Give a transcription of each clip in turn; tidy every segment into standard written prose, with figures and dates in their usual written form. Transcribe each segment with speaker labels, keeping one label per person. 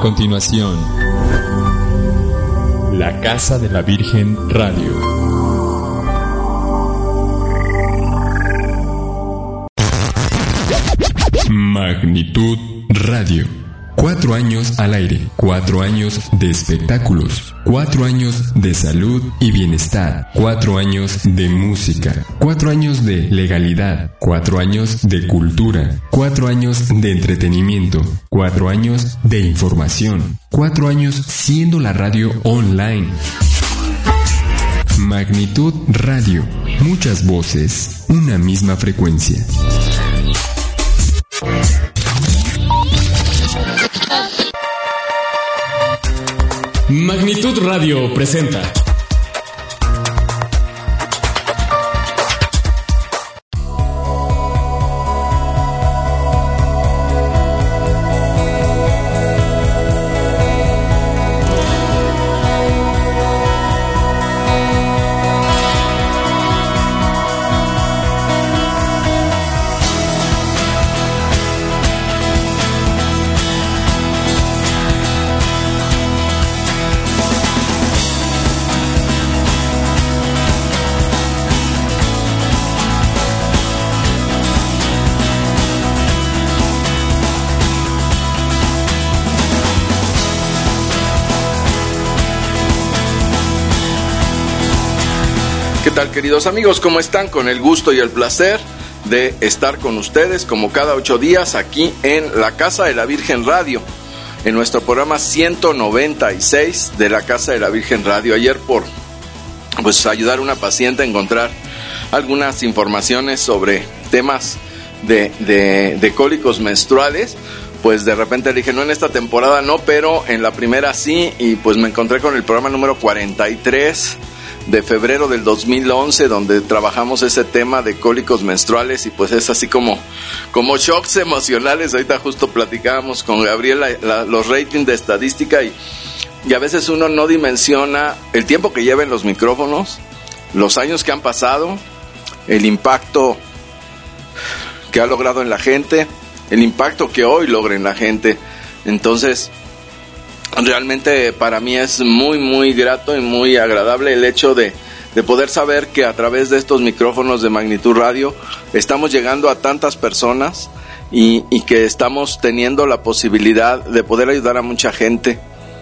Speaker 1: continuación, La Casa de la Virgen Radio. Magnitud Radio. 4 años al aire, 4 años de espectáculos, 4 años de salud y bienestar, 4 años de música, 4 años de legalidad, 4 años de cultura, 4 años de entretenimiento, 4 años de información, 4 años siendo la radio online. Magnitud Radio. Muchas voces, una misma frecuencia.
Speaker 2: Magnitud Radio presenta
Speaker 3: ¿Qué tal, queridos amigos? ¿Cómo están? Con el gusto y el placer de estar con ustedes como cada 8 días aquí en la Casa de la Virgen Radio, en nuestro programa 196 de la Casa de la Virgen Radio. Ayer por ayudar a una paciente a encontrar algunas informaciones sobre temas de cólicos menstruales, pues de repente le dije, no, en esta temporada no, pero en la primera sí, y pues me encontré con el programa número 43 de febrero del 2011, donde trabajamos ese tema de cólicos menstruales, y pues es así como shocks emocionales. Ahorita justo platicábamos con Gabriela los ratings de estadística, y a veces uno no dimensiona el tiempo que lleva en los micrófonos, los años que han pasado, el impacto que ha logrado en la gente, el impacto que hoy logra en la gente. Entonces, realmente para mí es muy muy grato y muy agradable el hecho de poder saber que a través de estos micrófonos de Magnitud Radio estamos llegando a tantas personas y que estamos teniendo la posibilidad de poder ayudar a mucha gente.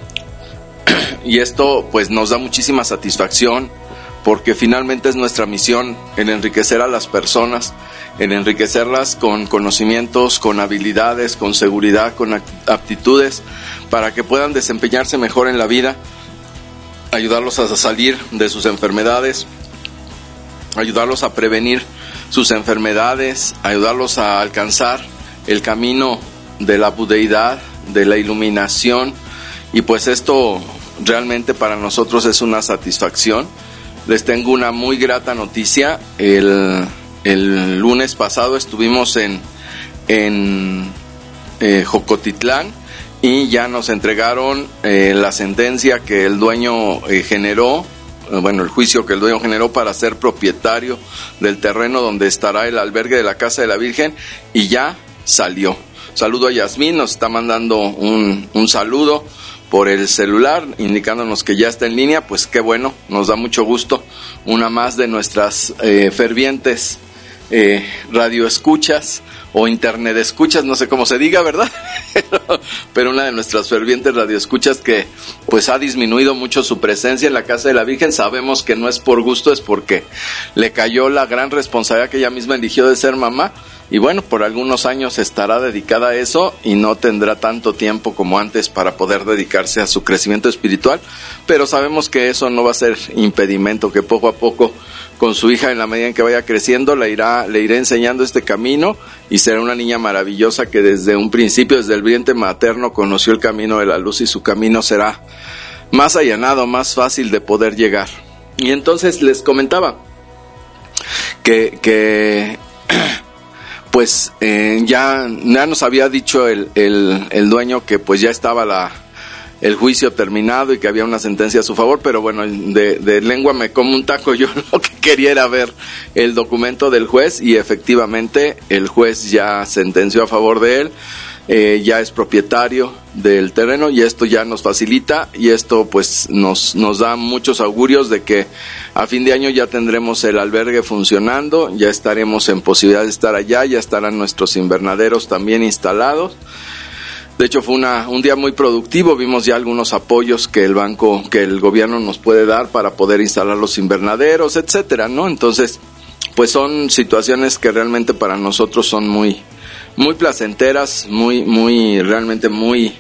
Speaker 3: Y esto pues nos da muchísima satisfacción, porque finalmente es nuestra misión el enriquecer a las personas, el enriquecerlas con conocimientos, con habilidades, con seguridad, con aptitudes, para que puedan desempeñarse mejor en la vida, ayudarlos a salir de sus enfermedades, ayudarlos a prevenir sus enfermedades, ayudarlos a alcanzar el camino de la budeidad, de la iluminación. Y pues esto realmente para nosotros es una satisfacción. Les tengo una muy grata noticia. El lunes pasado estuvimos en Jocotitlán, y ya nos entregaron la sentencia que el dueño generó, el juicio que el dueño generó para ser propietario del terreno donde estará el albergue de la Casa de la Virgen, y ya salió. Saludo a Yasmín, nos está mandando un saludo por el celular, indicándonos que ya está en línea. Pues qué bueno, nos da mucho gusto. Una más de nuestras fervientes radioescuchas o internet escuchas, no sé cómo se diga, ¿verdad? Pero una de nuestras fervientes radioescuchas que pues ha disminuido mucho su presencia en la Casa de la Virgen. Sabemos que no es por gusto, es porque le cayó la gran responsabilidad que ella misma eligió de ser mamá. Y bueno, por algunos años estará dedicada a eso y no tendrá tanto tiempo como antes para poder dedicarse a su crecimiento espiritual, pero sabemos que eso no va a ser impedimento, que poco a poco con su hija, en la medida en que vaya creciendo, le iré enseñando este camino, y será una niña maravillosa que desde un principio, desde el vientre materno, conoció el camino de la luz, y su camino será más allanado, más fácil de poder llegar. Y entonces les comentaba que pues ya nos había dicho el dueño que pues ya estaba el juicio terminado y que había una sentencia a su favor, pero bueno, de lengua me como un taco. Yo lo que quería era ver el documento del juez, y efectivamente el juez ya sentenció a favor de él. ya es propietario del terreno y esto ya nos facilita y esto pues nos da muchos augurios de que a fin de año ya tendremos el albergue funcionando, ya estaremos en posibilidad de estar allá, ya estarán nuestros invernaderos también instalados. De hecho fue un día muy productivo, vimos ya algunos apoyos que el gobierno nos puede dar para poder instalar los invernaderos, etcétera, ¿no? Entonces, pues son situaciones que realmente para nosotros son muy placenteras, realmente muy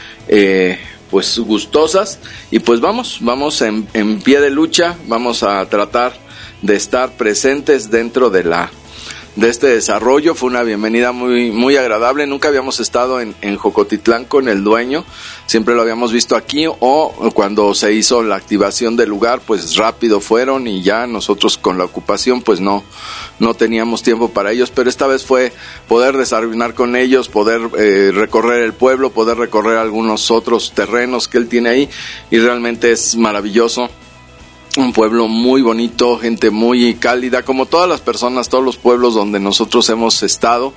Speaker 3: pues gustosas, y pues vamos en pie de lucha, vamos a tratar de estar presentes dentro de este desarrollo. Fue una bienvenida muy agradable. Nunca habíamos estado en Jocotitlán con el dueño, siempre lo habíamos visto aquí, o cuando se hizo la activación del lugar, pues rápido fueron y ya nosotros con la ocupación pues no teníamos tiempo para ellos, pero esta vez fue poder desayunar con ellos, poder recorrer el pueblo, poder recorrer algunos otros terrenos que él tiene ahí, y realmente es maravilloso. Un pueblo muy bonito, gente muy cálida, como todas las personas, todos los pueblos donde nosotros hemos estado,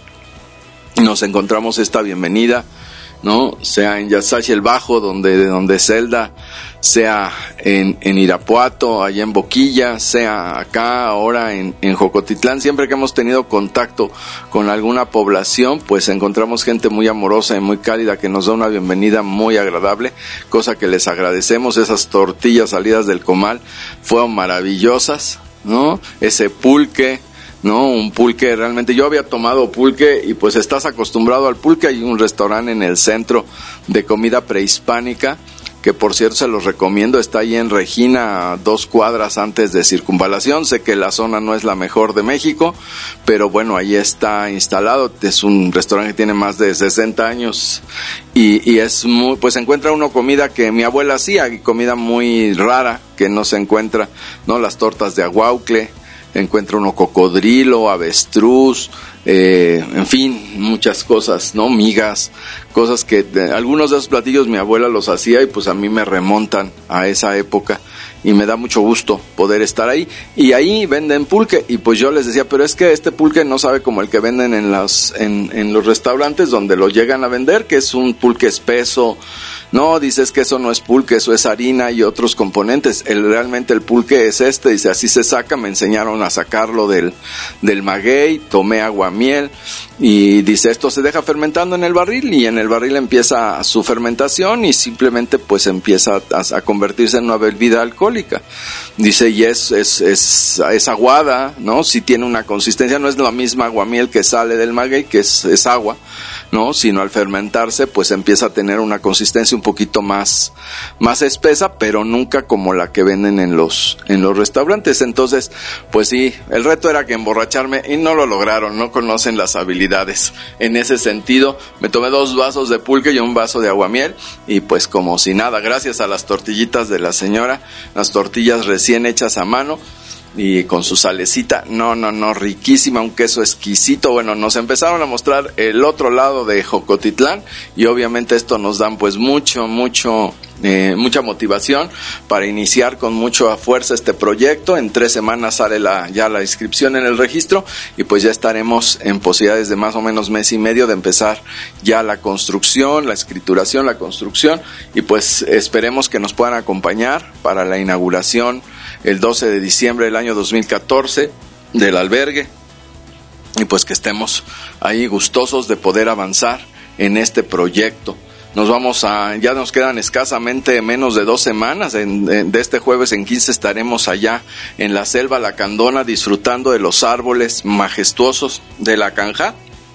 Speaker 3: nos encontramos esta bienvenida, ¿no? Sea en Yasashi el Bajo, donde Zelda, sea en Irapuato, allá en Boquilla, sea acá ahora en Jocotitlán. Siempre que hemos tenido contacto con alguna población, pues encontramos gente muy amorosa y muy cálida que nos da una bienvenida muy agradable, cosa que les agradecemos. Esas tortillas salidas del comal fueron maravillosas, ¿no? Ese pulque, ¿no? Un pulque, realmente yo había tomado pulque y pues estás acostumbrado al pulque. Hay un restaurante en el centro de comida prehispánica que por cierto se los recomiendo, está ahí en Regina, 2 cuadras antes de Circunvalación. Sé que la zona no es la mejor de México, pero bueno, ahí está instalado. Es un restaurante que tiene más de 60 años y es muy, pues encuentra uno comida que mi abuela hacía, y comida muy rara que no se encuentra, ¿no? Las tortas de aguaucle, encuentra uno cocodrilo, avestruz, en fin, muchas cosas, ¿no? Migas, cosas que algunos de esos platillos mi abuela los hacía y pues a mí me remontan a esa época y me da mucho gusto poder estar ahí. Y ahí venden pulque y pues yo les decía, pero es que este pulque no sabe como el que venden en los restaurantes donde lo llegan a vender, que es un pulque espeso. No, dices que eso no es pulque, eso es harina y otros componentes. Realmente el pulque es dice, así se saca. Me enseñaron a sacarlo del maguey, tomé aguamiel y dice, esto se deja fermentando en el barril y en el barril empieza su fermentación y simplemente pues empieza a convertirse en una bebida alcohólica. Dice, y es aguada, ¿no? Sí tiene una consistencia, no es la misma aguamiel que sale del maguey, que es agua, ¿no? Sino al fermentarse pues empieza a tener una consistencia un poquito más espesa, pero nunca como la que venden en los restaurantes. Entonces pues sí, el reto era que emborracharme y no lo lograron, no conocen las habilidades en ese sentido. Me tomé 2 vasos de pulque y un vaso de aguamiel y pues como si nada, gracias a las tortillitas de la señora, las tortillas recién hechas a mano y con su salecita, no, riquísima, un queso exquisito. Bueno, nos empezaron a mostrar el otro lado de Jocotitlán y obviamente esto nos dan pues mucha mucha motivación para iniciar con mucha fuerza este proyecto. En 3 semanas sale ya la inscripción en el registro y pues ya estaremos en posibilidades de más o menos mes y medio de empezar ya la construcción, la escrituración, la construcción, y pues esperemos que nos puedan acompañar para la inauguración el 12 de diciembre del año 2014 del albergue, y pues que estemos ahí gustosos de poder avanzar en este proyecto. Ya nos quedan escasamente menos de 2 semanas. De este jueves en 15 estaremos allá en la selva lacandona disfrutando de los árboles majestuosos de la Canja.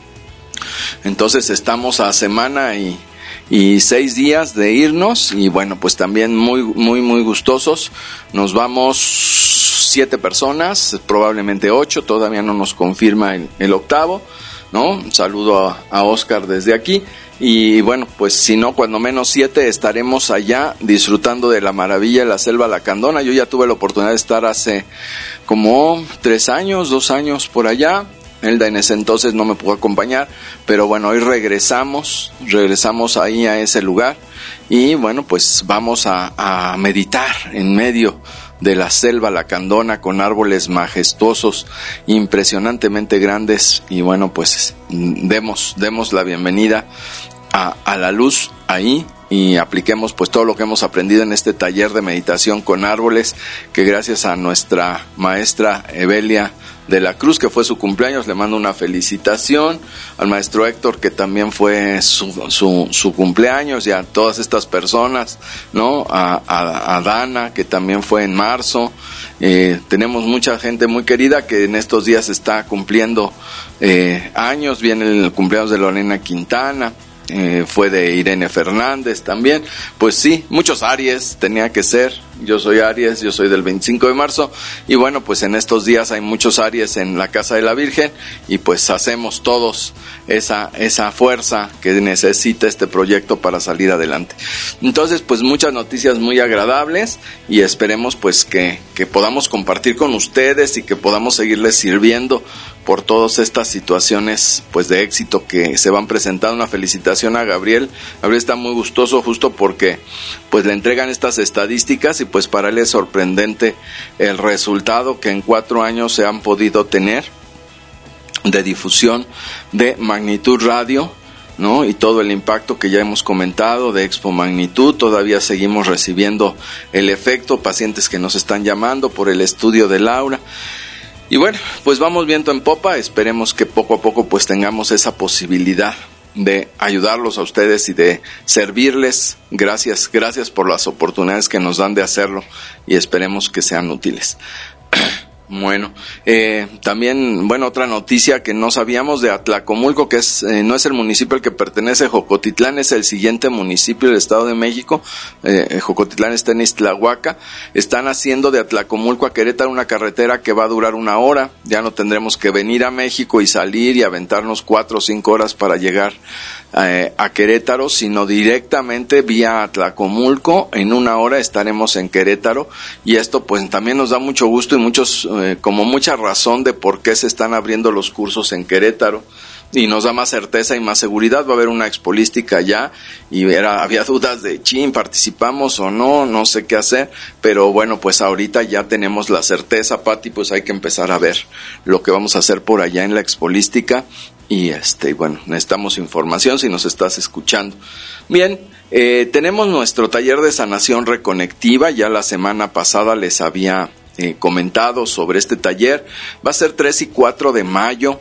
Speaker 3: Entonces estamos a semana y 6 días de irnos, y bueno, pues también muy gustosos. Nos vamos 7 personas, probablemente 8, todavía no nos confirma el octavo, ¿no? Un saludo a Oscar desde aquí. Y bueno, pues si no, cuando menos 7 estaremos allá disfrutando de la maravilla de la selva lacandona. Yo ya tuve la oportunidad de estar hace como 2 años por allá. Elda en ese entonces no me pudo acompañar, pero bueno, hoy regresamos ahí a ese lugar y bueno, pues vamos a meditar en medio de la selva lacandona con árboles majestuosos, impresionantemente grandes, y bueno, pues demos la bienvenida a la luz ahí y apliquemos pues todo lo que hemos aprendido en este taller de meditación con árboles, que gracias a nuestra maestra Evelia de la Cruz, que fue su cumpleaños, le mando una felicitación, al maestro Héctor, que también fue su cumpleaños, y a todas estas personas, ¿no? A Dana, que también fue en marzo. Tenemos mucha gente muy querida que en estos días está cumpliendo años. Viene el cumpleaños de Lorena Quintana, fue de Irene Fernández también. Pues sí, muchos Aries tenía que ser. Yo soy Aries, yo soy del 25 de marzo, y bueno, pues en estos días hay muchos Aries en la Casa de la Virgen, y pues hacemos todos esa fuerza que necesita este proyecto para salir adelante. Entonces, pues muchas noticias muy agradables, y esperemos pues que podamos compartir con ustedes y que podamos seguirles sirviendo por todas estas situaciones pues de éxito que se van presentando. Una felicitación a Gabriel. Gabriel está muy gustoso justo porque pues le entregan estas estadísticas, y pues para él es sorprendente el resultado que en 4 años se han podido tener de difusión de Magnitud Radio, ¿no? Y todo el impacto que ya hemos comentado de Expo Magnitud. Todavía seguimos recibiendo el efecto, pacientes que nos están llamando por el estudio de Laura. Y bueno, pues vamos viento en popa. Esperemos que poco a poco pues tengamos esa posibilidad de ayudarlos a ustedes y de servirles. Gracias por las oportunidades que nos dan de hacerlo, y esperemos que sean útiles. Bueno, también, bueno, otra noticia que no sabíamos de Atlacomulco, que no es el municipio al que pertenece Jocotitlán, es el siguiente municipio del Estado de México. Jocotitlán está en Ixtlahuaca. Están haciendo de Atlacomulco a Querétaro una carretera que va a durar 1 hora. Ya no tendremos que venir a México y salir y aventarnos 4 o 5 horas para llegar a Querétaro, sino directamente vía Atlacomulco. En 1 hora estaremos en Querétaro, y esto pues también nos da mucho gusto y como mucha razón de por qué se están abriendo los cursos en Querétaro, y nos da más certeza y más seguridad. Va a haber una expolística allá, y había dudas de participamos o no sé qué hacer, pero bueno, pues ahorita ya tenemos la certeza, Pati, pues hay que empezar a ver lo que vamos a hacer por allá en la expolística. Y bueno, necesitamos información si nos estás escuchando. Bien, tenemos nuestro taller de sanación reconectiva. Ya la semana pasada les había comentado sobre este taller. Va a ser 3 y 4 de mayo.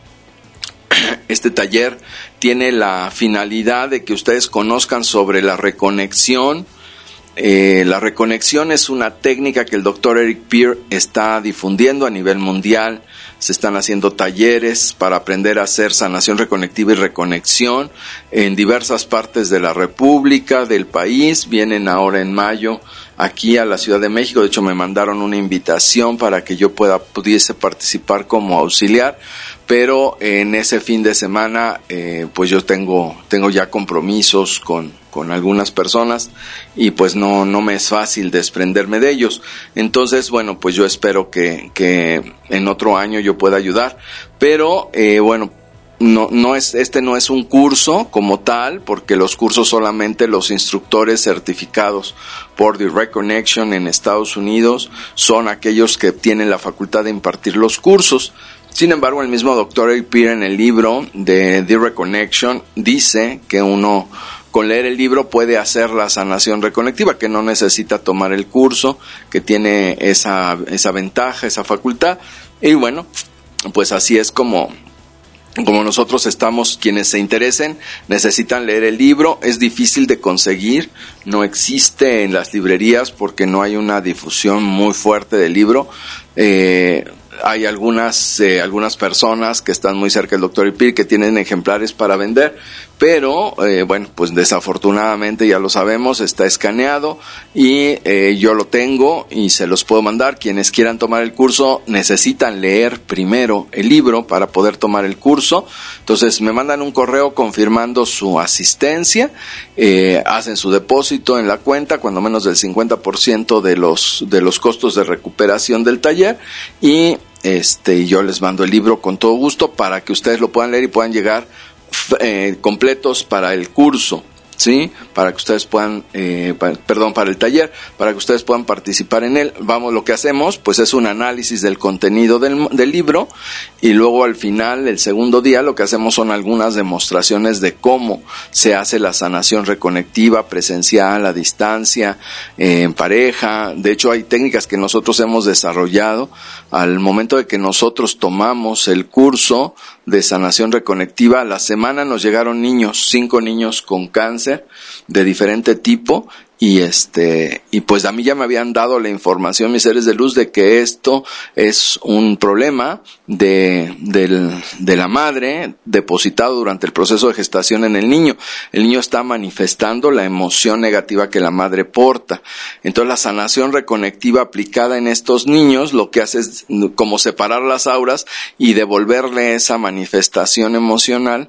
Speaker 3: Este taller tiene la finalidad de que ustedes conozcan sobre la reconexión. La reconexión es una técnica que el doctor Eric Peer está difundiendo a nivel mundial. Se están haciendo talleres para aprender a hacer sanación reconectiva y reconexión en diversas partes de la República, del país. Vienen ahora en mayo aquí a la Ciudad de México. De hecho, me mandaron una invitación para que yo pudiese participar como auxiliar, pero en ese fin de semana pues yo tengo ya compromisos con algunas personas, y pues no me es fácil desprenderme de ellos. Entonces, bueno, pues yo espero que en otro año yo pueda ayudar, pero bueno, no es un curso como tal, porque los cursos solamente los instructores certificados por The Reconnection en Estados Unidos son aquellos que tienen la facultad de impartir los cursos. Sin embargo, el mismo doctor Eric Peer en el libro de The Reconnection dice que uno con leer el libro puede hacer la sanación reconectiva, que no necesita tomar el curso, que tiene esa ventaja, esa facultad. Y bueno, pues así es como nosotros estamos. Quienes se interesen necesitan leer el libro. Es difícil de conseguir, no existe en las librerías porque no hay una difusión muy fuerte del libro. Hay algunas personas que están muy cerca del doctor Ipir que tienen ejemplares para vender, pero bueno, pues desafortunadamente ya lo sabemos, está escaneado y yo lo tengo y se los puedo mandar. Quienes quieran tomar el curso necesitan leer primero el libro para poder tomar el curso. Entonces me mandan un correo confirmando su asistencia, hacen su depósito en la cuenta, cuando menos del 50% de los costos de recuperación del taller, y yo les mando el libro con todo gusto para que ustedes lo puedan leer y puedan llegar completos para el curso. ¿sí? Para que ustedes puedan, para el taller, para que ustedes puedan participar en él. Lo que hacemos, pues es un análisis del contenido del libro, y luego al final, el segundo día, lo que hacemos son algunas demostraciones de cómo se hace la sanación reconectiva, presencial, a distancia, en pareja. De hecho, hay técnicas que nosotros hemos desarrollado al momento de que nosotros tomamos el curso de sanación reconectiva. A la semana nos llegaron 5 niños con cáncer de diferente tipo, y pues a mí ya me habían dado la información mis seres de luz de que esto es un problema de la madre depositado durante el proceso de gestación en el niño. El niño está manifestando la emoción negativa que la madre porta. Entonces la sanación reconectiva aplicada en estos niños lo que hace es como separar las auras y devolverle esa manifestación emocional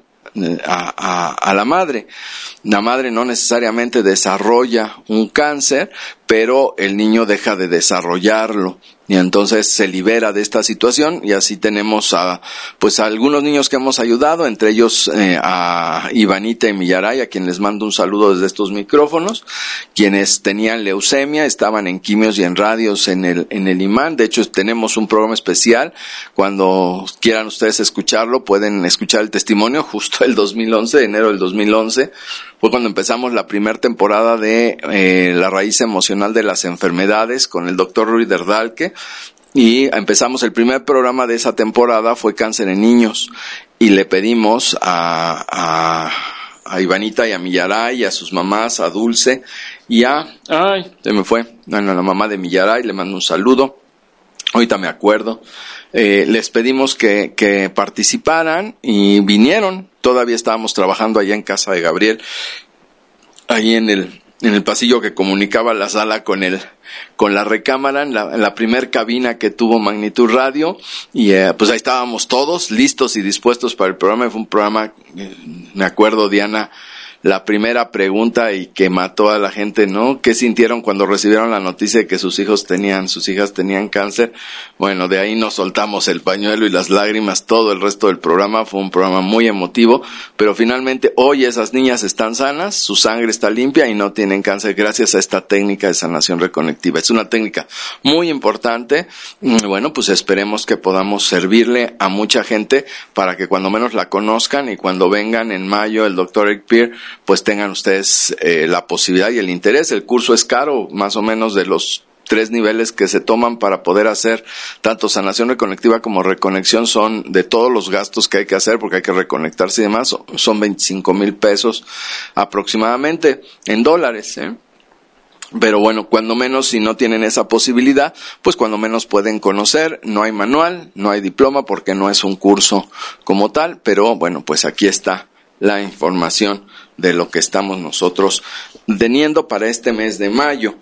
Speaker 3: a la madre. La madre no necesariamente desarrolla un cáncer, pero el niño deja de desarrollarlo, y entonces se libera de esta situación. Y así tenemos a algunos niños que hemos ayudado, entre ellos a Ivanita y Millaray, a quien les mando un saludo desde estos micrófonos, quienes tenían leucemia, estaban en quimios y en radios en el imán. De hecho, tenemos un programa especial. Cuando quieran ustedes escucharlo, pueden escuchar el testimonio. Justo el 2011, enero del 2011, fue cuando empezamos la primera temporada de La raíz emocional de las enfermedades con el doctor Ruider Dahlke, y empezamos el primer programa de esa temporada, fue cáncer en niños, y le pedimos a Ivanita y a Millaray y a sus mamás, a Dulce y la mamá de Millaray, le mando un saludo, ahorita me acuerdo. Les pedimos que participaran y vinieron. Todavía estábamos trabajando allá en casa de Gabriel, ahí en el pasillo que comunicaba la sala con la recámara, en la primer cabina que tuvo Magnitud Radio, y pues ahí estábamos todos listos y dispuestos para el programa. Fue un programa, me acuerdo, Diana, la primera pregunta y que mató a la gente, ¿no? ¿Qué sintieron cuando recibieron la noticia de que sus hijas tenían cáncer? Bueno, de ahí nos soltamos el pañuelo y las lágrimas. Todo el resto del programa fue un programa muy emotivo, pero finalmente hoy esas niñas están sanas, su sangre está limpia y no tienen cáncer gracias a esta técnica de sanación reconectiva. Es una técnica muy importante. Bueno, pues esperemos que podamos servirle a mucha gente para que cuando menos la conozcan, y cuando vengan en mayo el doctor Eric Peer, pues tengan ustedes la posibilidad y el interés. El curso es caro, más o menos de los 3 niveles que se toman para poder hacer tanto sanación reconectiva como reconexión, son de todos los gastos que hay que hacer, porque hay que reconectarse y demás, son 25,000 pesos aproximadamente en dólares, Pero bueno, cuando menos, si no tienen esa posibilidad, pues cuando menos pueden conocer. No hay manual, no hay diploma, porque no es un curso como tal, pero bueno, pues aquí está la información de lo que estamos nosotros teniendo para este mes de mayo.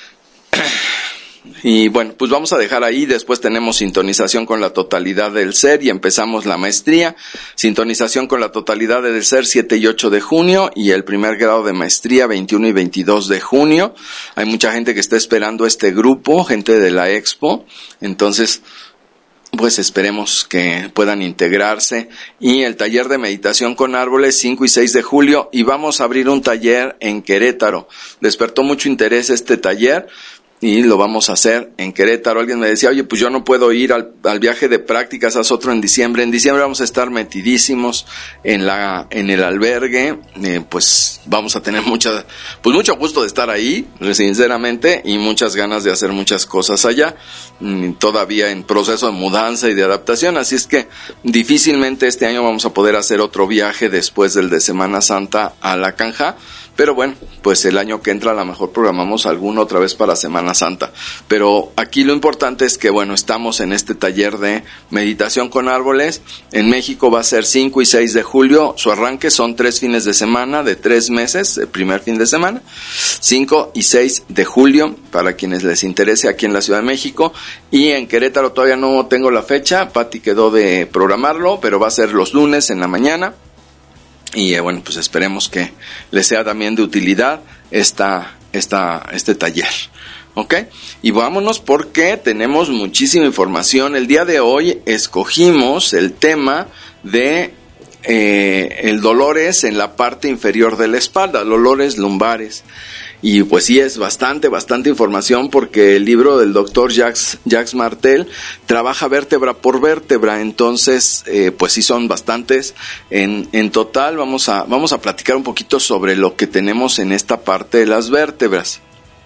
Speaker 3: Y bueno, pues vamos a dejar ahí. Después tenemos sintonización con la totalidad del ser y empezamos la maestría. Sintonización con la totalidad del ser 7 y 8 de junio y el primer grado de maestría 21 y 22 de junio. Hay mucha gente que está esperando este grupo, gente de la Expo. Entonces, pues esperemos que puedan integrarse. Y el taller de meditación con árboles 5 y 6 de julio, y vamos a abrir un taller en Querétaro. Despertó mucho interés este taller y lo vamos a hacer en Querétaro. Alguien me decía, oye, pues yo no puedo ir al viaje de prácticas, haz otro en diciembre. En diciembre vamos a estar metidísimos en el albergue, pues vamos a tener mucho gusto de estar ahí, sinceramente, y muchas ganas de hacer muchas cosas allá, todavía en proceso de mudanza y de adaptación, así es que difícilmente este año vamos a poder hacer otro viaje después del de Semana Santa a La Canja. Pero bueno, pues el año que entra a lo mejor programamos alguno otra vez para Semana Santa. Pero aquí lo importante es que, bueno, estamos en este taller de meditación con árboles. En México va a ser 5 y 6 de julio. Su arranque son 3 fines de semana de 3 meses, el primer fin de semana. 5 y 6 de julio, para quienes les interese, aquí en la Ciudad de México. Y en Querétaro todavía no tengo la fecha. Pati quedó de programarlo, pero va a ser los lunes en la mañana. Y bueno, pues esperemos que les sea también de utilidad este taller, ¿ok? Y vámonos porque tenemos muchísima información. El día de hoy escogimos el tema de el dolor es en la parte inferior de la espalda, dolores lumbares. Y pues sí, es bastante información, porque el libro del doctor Jacques Martel trabaja vértebra por vértebra. Entonces pues sí, son bastantes. En total vamos a platicar un poquito sobre lo que tenemos en esta parte de las vértebras.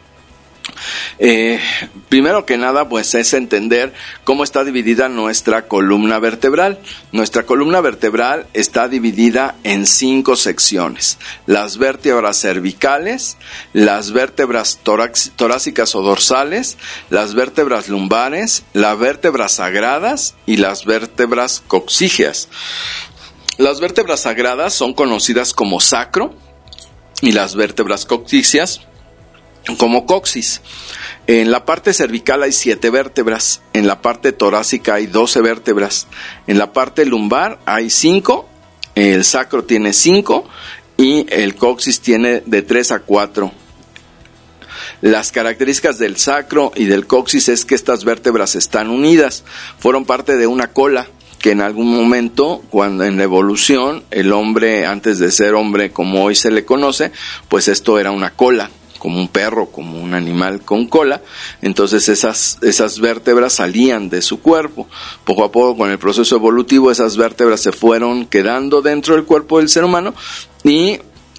Speaker 3: Primero que nada, pues es entender cómo está dividida nuestra columna vertebral. Nuestra columna vertebral está dividida en 5 secciones: las vértebras cervicales, las vértebras torácicas o dorsales, las vértebras lumbares, las vértebras sagradas y las vértebras coxígeas. Las vértebras sagradas son conocidas como sacro y las vértebras coxígeas como coxis. En la parte cervical hay 7 vértebras, en la parte torácica hay 12 vértebras, en la parte lumbar hay 5, el sacro tiene 5 y el coxis tiene de 3 a 4. Las características del sacro y del coxis es que estas vértebras están unidas, fueron parte de una cola que en algún momento, cuando en la evolución, el hombre, antes de ser hombre como hoy se le conoce, pues esto era una cola, como un perro, como un animal con cola. Entonces esas vértebras salían de su cuerpo. Poco a poco, con el proceso evolutivo, esas vértebras se fueron quedando dentro del cuerpo del ser humano y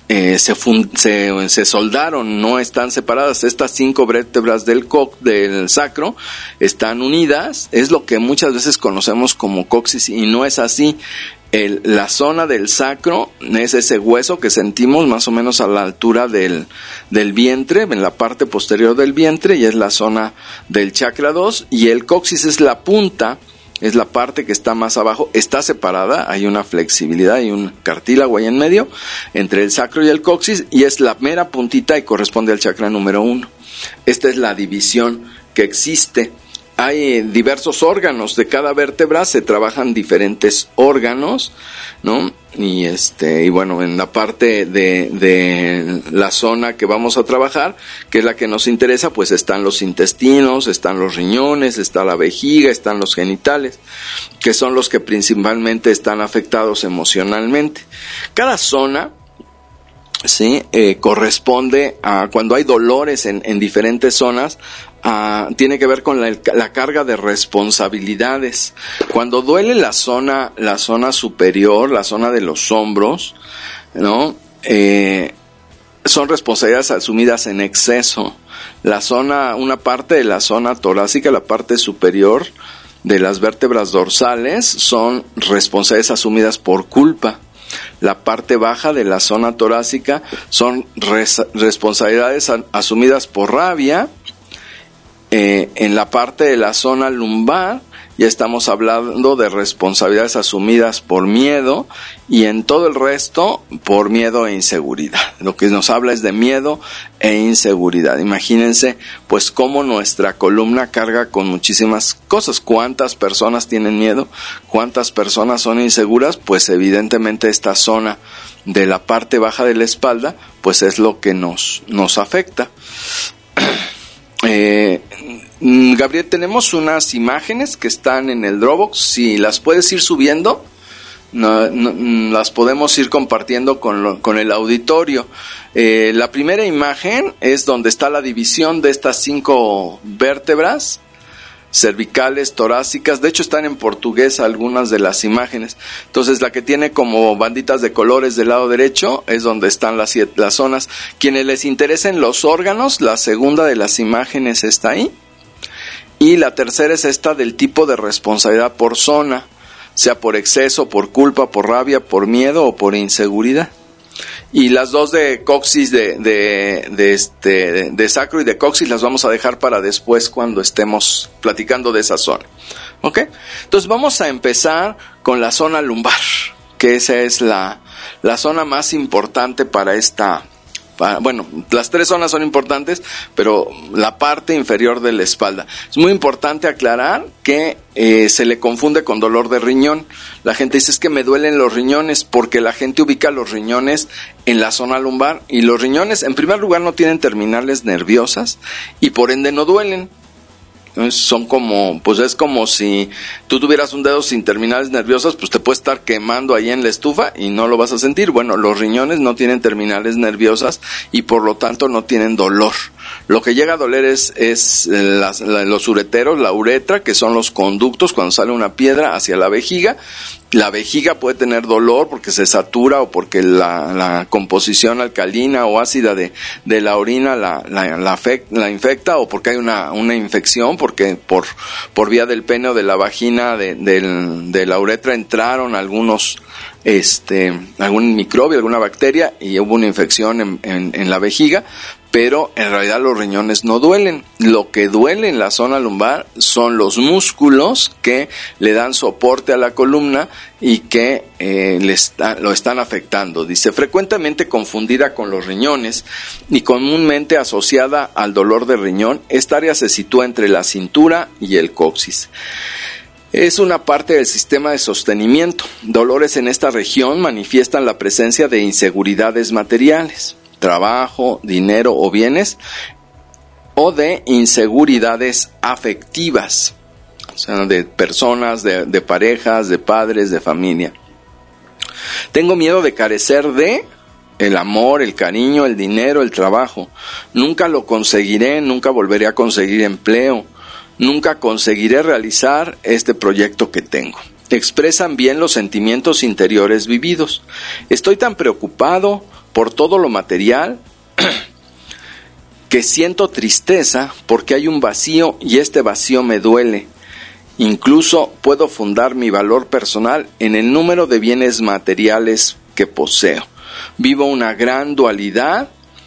Speaker 3: se soldaron, no están separadas. Estas 5 vértebras del sacro están unidas, es lo que muchas veces conocemos como coxis, y no es así. La zona del sacro es ese hueso que sentimos más o menos a la altura del vientre, en la parte posterior del vientre, y es la zona del chakra 2, y el coxis es la punta, es la parte que está más abajo, está separada, hay una flexibilidad, hay un cartílago ahí en medio entre el sacro y el coxis, y es la mera puntita y corresponde al chakra número 1. Esta es la división que existe. Hay diversos órganos, de cada vértebra se trabajan diferentes órganos, ¿no? Y bueno, en la parte de la zona que vamos a trabajar, que es la que nos interesa, pues están los intestinos, están los riñones, está la vejiga, están los genitales, que son los que principalmente están afectados emocionalmente. Cada zona, sí, corresponde a cuando hay dolores en diferentes zonas. Tiene que ver con la carga de responsabilidades. Cuando duele la zona superior, la zona de los hombros, ¿no? Son responsabilidades asumidas en exceso. Una parte de la zona torácica, la parte superior de las vértebras dorsales, son responsabilidades asumidas por culpa. La parte baja de la zona torácica son responsabilidades asumidas por rabia. En la parte de la zona lumbar ya estamos hablando de responsabilidades asumidas por miedo, y en todo el resto por miedo e inseguridad. Lo que nos habla es de miedo e inseguridad. Imagínense pues cómo nuestra columna carga con muchísimas cosas. ¿Cuántas personas tienen miedo? ¿Cuántas personas son inseguras? Pues evidentemente esta zona de la parte baja de la espalda pues es lo que nos afecta. Gabriel, tenemos unas imágenes que están en el Dropbox. Si las puedes ir subiendo, las podemos ir compartiendo con el auditorio. La primera imagen es donde está la división de estas 5 vértebras cervicales, torácicas. De hecho están en portugués algunas de las imágenes. Entonces la que tiene como banditas de colores del lado derecho es donde están las zonas. Quienes les interesen los órganos, la segunda de las imágenes está ahí, y la tercera es esta del tipo de responsabilidad por zona, sea por exceso, por culpa, por rabia, por miedo o por inseguridad. Y las dos de coxis, de sacro y de coxis, las vamos a dejar para después cuando estemos platicando de esa zona. ¿Ok? Entonces vamos a empezar con la zona lumbar, que esa es la zona más importante para bueno, las 3 zonas son importantes, pero la parte inferior de la espalda. Es muy importante aclarar que se le confunde con dolor de riñón. La gente dice, es que me duelen los riñones, porque la gente ubica los riñones en la zona lumbar, y los riñones en primer lugar no tienen terminales nerviosas y por ende no duelen. Son como, pues es como si tú tuvieras un dedo sin terminales nerviosas, pues te puede estar quemando ahí en la estufa y no lo vas a sentir. Bueno, los riñones no tienen terminales nerviosas y por lo tanto no tienen dolor. Lo que llega a doler es los ureteros, la uretra, que son los conductos cuando sale una piedra hacia la vejiga. La vejiga puede tener dolor porque se satura o porque la composición alcalina o ácida de la orina la infecta, o porque hay una infección, porque por vía del pene o de la vagina de la uretra entraron algún microbio, alguna bacteria y hubo una infección en la vejiga. Pero en realidad los riñones no duelen. Lo que duele en la zona lumbar son los músculos que le dan soporte a la columna y que lo están afectando. Dice, frecuentemente confundida con los riñones y comúnmente asociada al dolor de riñón, esta área se sitúa entre la cintura y el coxis. Es una parte del sistema de sostenimiento. Dolores en esta región manifiestan la presencia de inseguridades materiales, trabajo, dinero o bienes, o de inseguridades afectivas, o sea, de personas, de parejas, de padres, de familia. Tengo miedo de carecer de el amor, el cariño, el dinero, el trabajo. Nunca lo conseguiré, nunca volveré a conseguir empleo, nunca conseguiré realizar este proyecto que tengo. Expresan bien los sentimientos interiores vividos. Estoy tan preocupado por todo lo material que siento tristeza porque hay un vacío y este vacío me duele. Incluso puedo fundar mi valor personal en el número de bienes materiales que poseo. Vivo una gran dualidad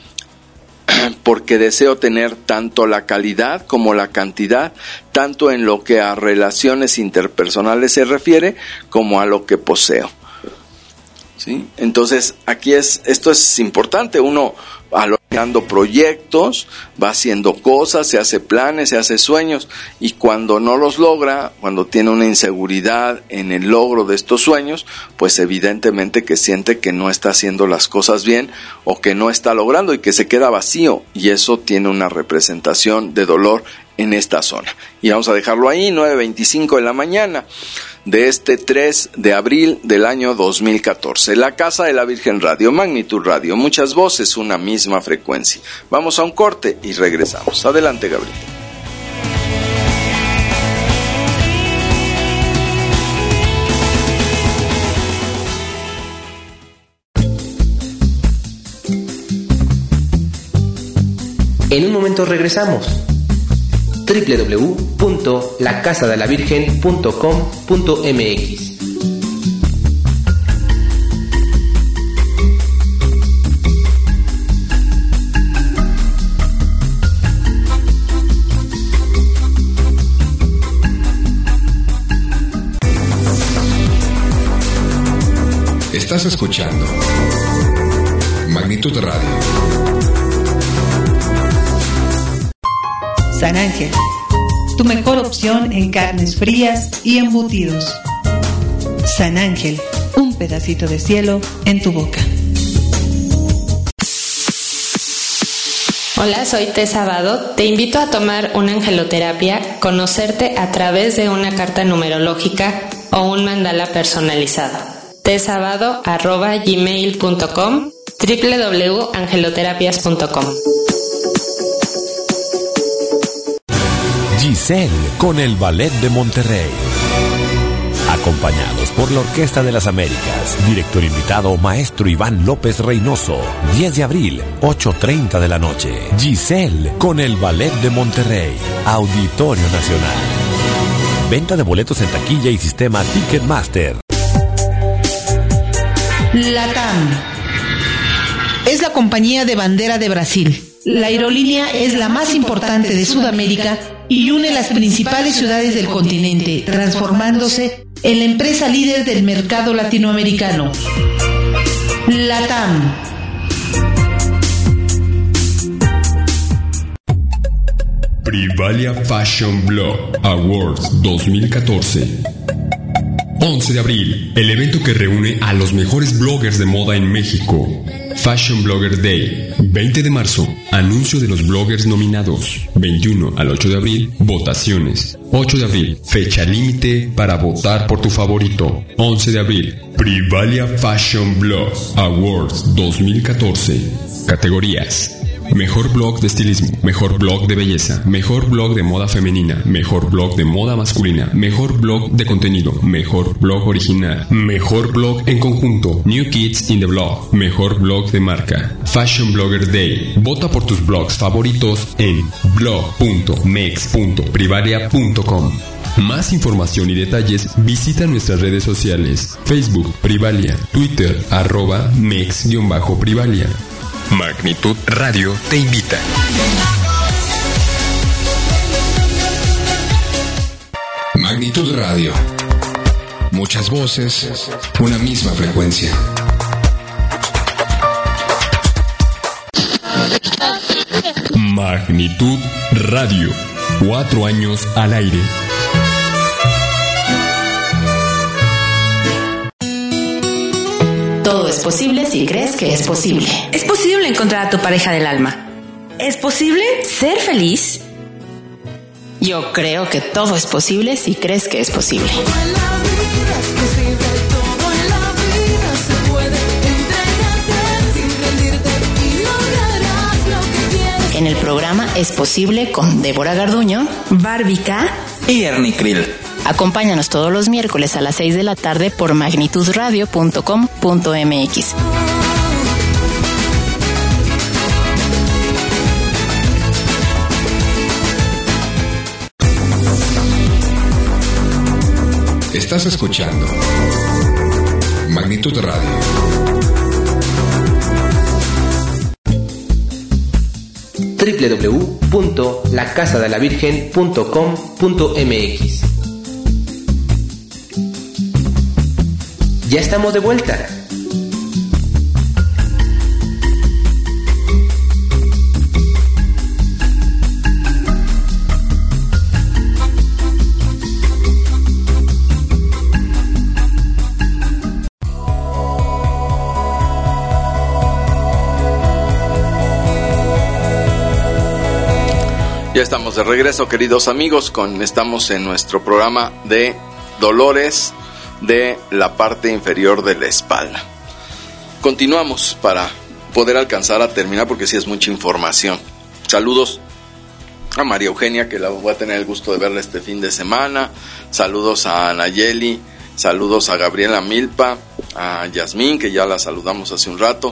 Speaker 3: porque deseo tener tanto la calidad como la cantidad, tanto en lo que a relaciones interpersonales se refiere como a lo que poseo. ¿Sí? Entonces, esto es importante. Uno va logrando proyectos, va haciendo cosas, se hace planes, se hace sueños, y cuando no los logra, cuando tiene una inseguridad en el logro de estos sueños, pues evidentemente que siente que no está haciendo las cosas bien o que no está logrando y que se queda vacío, y eso tiene una representación de dolor en esta zona. Y vamos a dejarlo ahí, 9:25 de la mañana de este 3 de abril del año 2014. La Casa de la Virgen Radio, Magnitud Radio, muchas voces, una misma frecuencia. Vamos a un corte y regresamos. Adelante, Gabriel.
Speaker 2: En un momento regresamos. www.lacasadelavirgen.com.mx.
Speaker 1: Estás escuchando Magnitud Radio.
Speaker 4: San Ángel, tu mejor opción en carnes frías y embutidos. San Ángel, un pedacito de cielo en tu boca.
Speaker 5: Hola, soy Té Sábado. Te invito a tomar una angeloterapia, conocerte a través de una carta numerológica o un mandala personalizado. tesabado@gmail.com, www.angeloterapias.com.
Speaker 6: Giselle con el Ballet de Monterrey. Acompañados por la Orquesta de las Américas. Director invitado, maestro Iván López Reynoso. 10 de abril, 8:30 de la noche. Giselle con el Ballet de Monterrey. Auditorio Nacional. Venta de boletos en taquilla y sistema Ticketmaster.
Speaker 4: LATAM es la compañía de bandera de Brasil. La aerolínea es la más importante de Sudamérica y une las principales ciudades del continente, transformándose en la empresa líder del mercado latinoamericano. LATAM.
Speaker 1: Privalia Fashion Blog Awards 2014. 11 de abril, el evento que reúne a los mejores bloggers de moda en México. Fashion Blogger Day. 20 de marzo, anuncio de los bloggers nominados. 21 al 8 de abril, votaciones. 8 de abril, fecha límite para votar por tu favorito. 11 de abril, Privalia Fashion Blog Awards 2014. Categorías: mejor blog de estilismo, mejor blog de belleza, mejor blog de moda femenina, mejor blog de moda masculina, mejor blog de contenido, mejor blog original, mejor blog en conjunto, New Kids in the Blog, mejor blog de marca. Fashion Blogger Day. Vota por tus blogs favoritos en blog.mex.privalia.com. Más información y detalles, visita nuestras redes sociales: Facebook, Privalia, Twitter, @mex_privalia. Magnitud Radio te invita.
Speaker 7: Magnitud Radio. Muchas voces, una misma frecuencia.
Speaker 1: Magnitud Radio. 4 años al aire.
Speaker 8: Todo es posible si crees que es posible.
Speaker 9: Es posible encontrar a tu pareja del alma. ¿Es posible ser feliz?
Speaker 8: Yo creo que todo es posible si crees que es posible. En el programa Es Posible con Débora Garduño,
Speaker 9: Bárbica
Speaker 2: y Ernie Krill.
Speaker 8: Acompáñanos todos los miércoles a las 6 de la tarde por magnitudradio.com.mx.
Speaker 7: Estás escuchando Magnitud Radio.
Speaker 2: www.lacasadelavirgen.com.mx. Ya estamos de vuelta.
Speaker 3: Ya estamos de regreso, queridos amigos, estamos en nuestro programa de dolores de la parte inferior de la espalda. Continuamos para poder alcanzar a terminar, porque sí es mucha información. Saludos a María Eugenia, que la voy a tener el gusto de verla este fin de semana. Saludos a Nayeli, saludos a Gabriela Milpa, a Yasmín, que ya la saludamos hace un rato,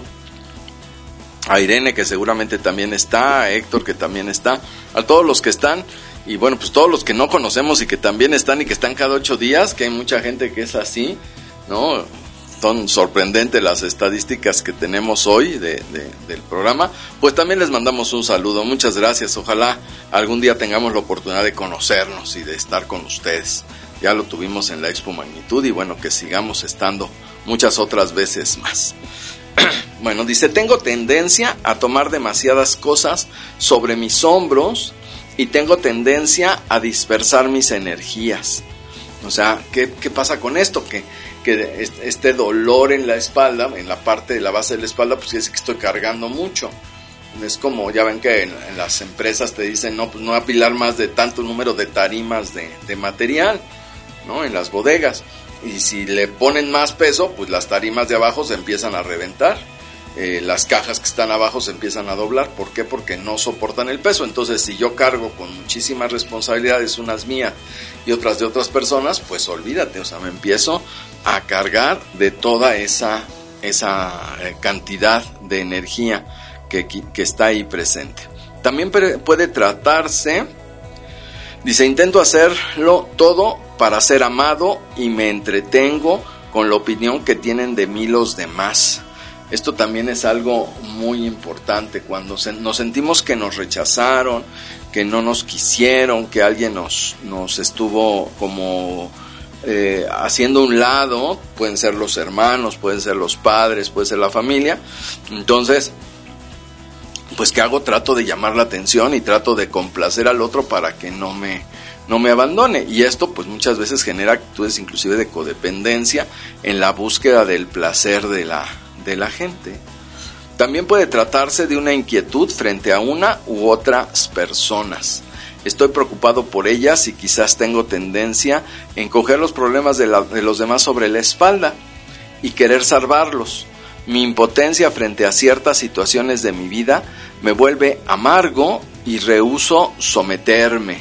Speaker 3: a Irene, que seguramente también está, a Héctor, que también está, a todos los que están, y bueno, pues todos los que no conocemos y que también están y que están cada 8 días, que hay mucha gente que es así, ¿no? Son sorprendentes las estadísticas que tenemos hoy del programa. Pues también les mandamos un saludo, muchas gracias. Ojalá algún día tengamos la oportunidad de conocernos y de estar con ustedes. Ya lo tuvimos en la Expo Magnitud, y bueno, que sigamos estando muchas otras veces más. Bueno, dice: tengo tendencia a tomar demasiadas cosas sobre mis hombros y tengo tendencia a dispersar mis energías. O sea, ¿qué pasa con esto? Que este dolor en la espalda, en la parte de la base de la espalda, pues es que estoy cargando mucho. Es como, ya ven que en las empresas te dicen, no, pues no apilar más de tanto número de tarimas de material, ¿no? En las bodegas. Y si le ponen más peso, pues las tarimas de abajo se empiezan a reventar. Las cajas que están abajo se empiezan a doblar. ¿Por qué? Porque no soportan el peso. Entonces, si yo cargo con muchísimas responsabilidades, unas mías y otras de otras personas, pues olvídate, o sea, me empiezo a cargar de toda esa cantidad de energía que está ahí presente. También puede tratarse, dice: intento hacerlo todo para ser amado y me entretengo con la opinión que tienen de mí los demás. Esto también es algo muy importante, cuando nos sentimos que nos rechazaron, que no nos quisieron, que alguien nos estuvo como haciendo un lado. Pueden ser los hermanos, pueden ser los padres, puede ser la familia. Entonces pues ¿qué hago? Trato de llamar la atención y trato de complacer al otro para que no me abandone, y esto pues muchas veces genera actitudes inclusive de codependencia en la búsqueda del placer de la gente. También puede tratarse de una inquietud frente a una u otras personas. Estoy preocupado por ellas y quizás tengo tendencia en coger los problemas de los demás sobre la espalda y querer salvarlos. Mi impotencia frente a ciertas situaciones de mi vida me vuelve amargo y rehúso someterme.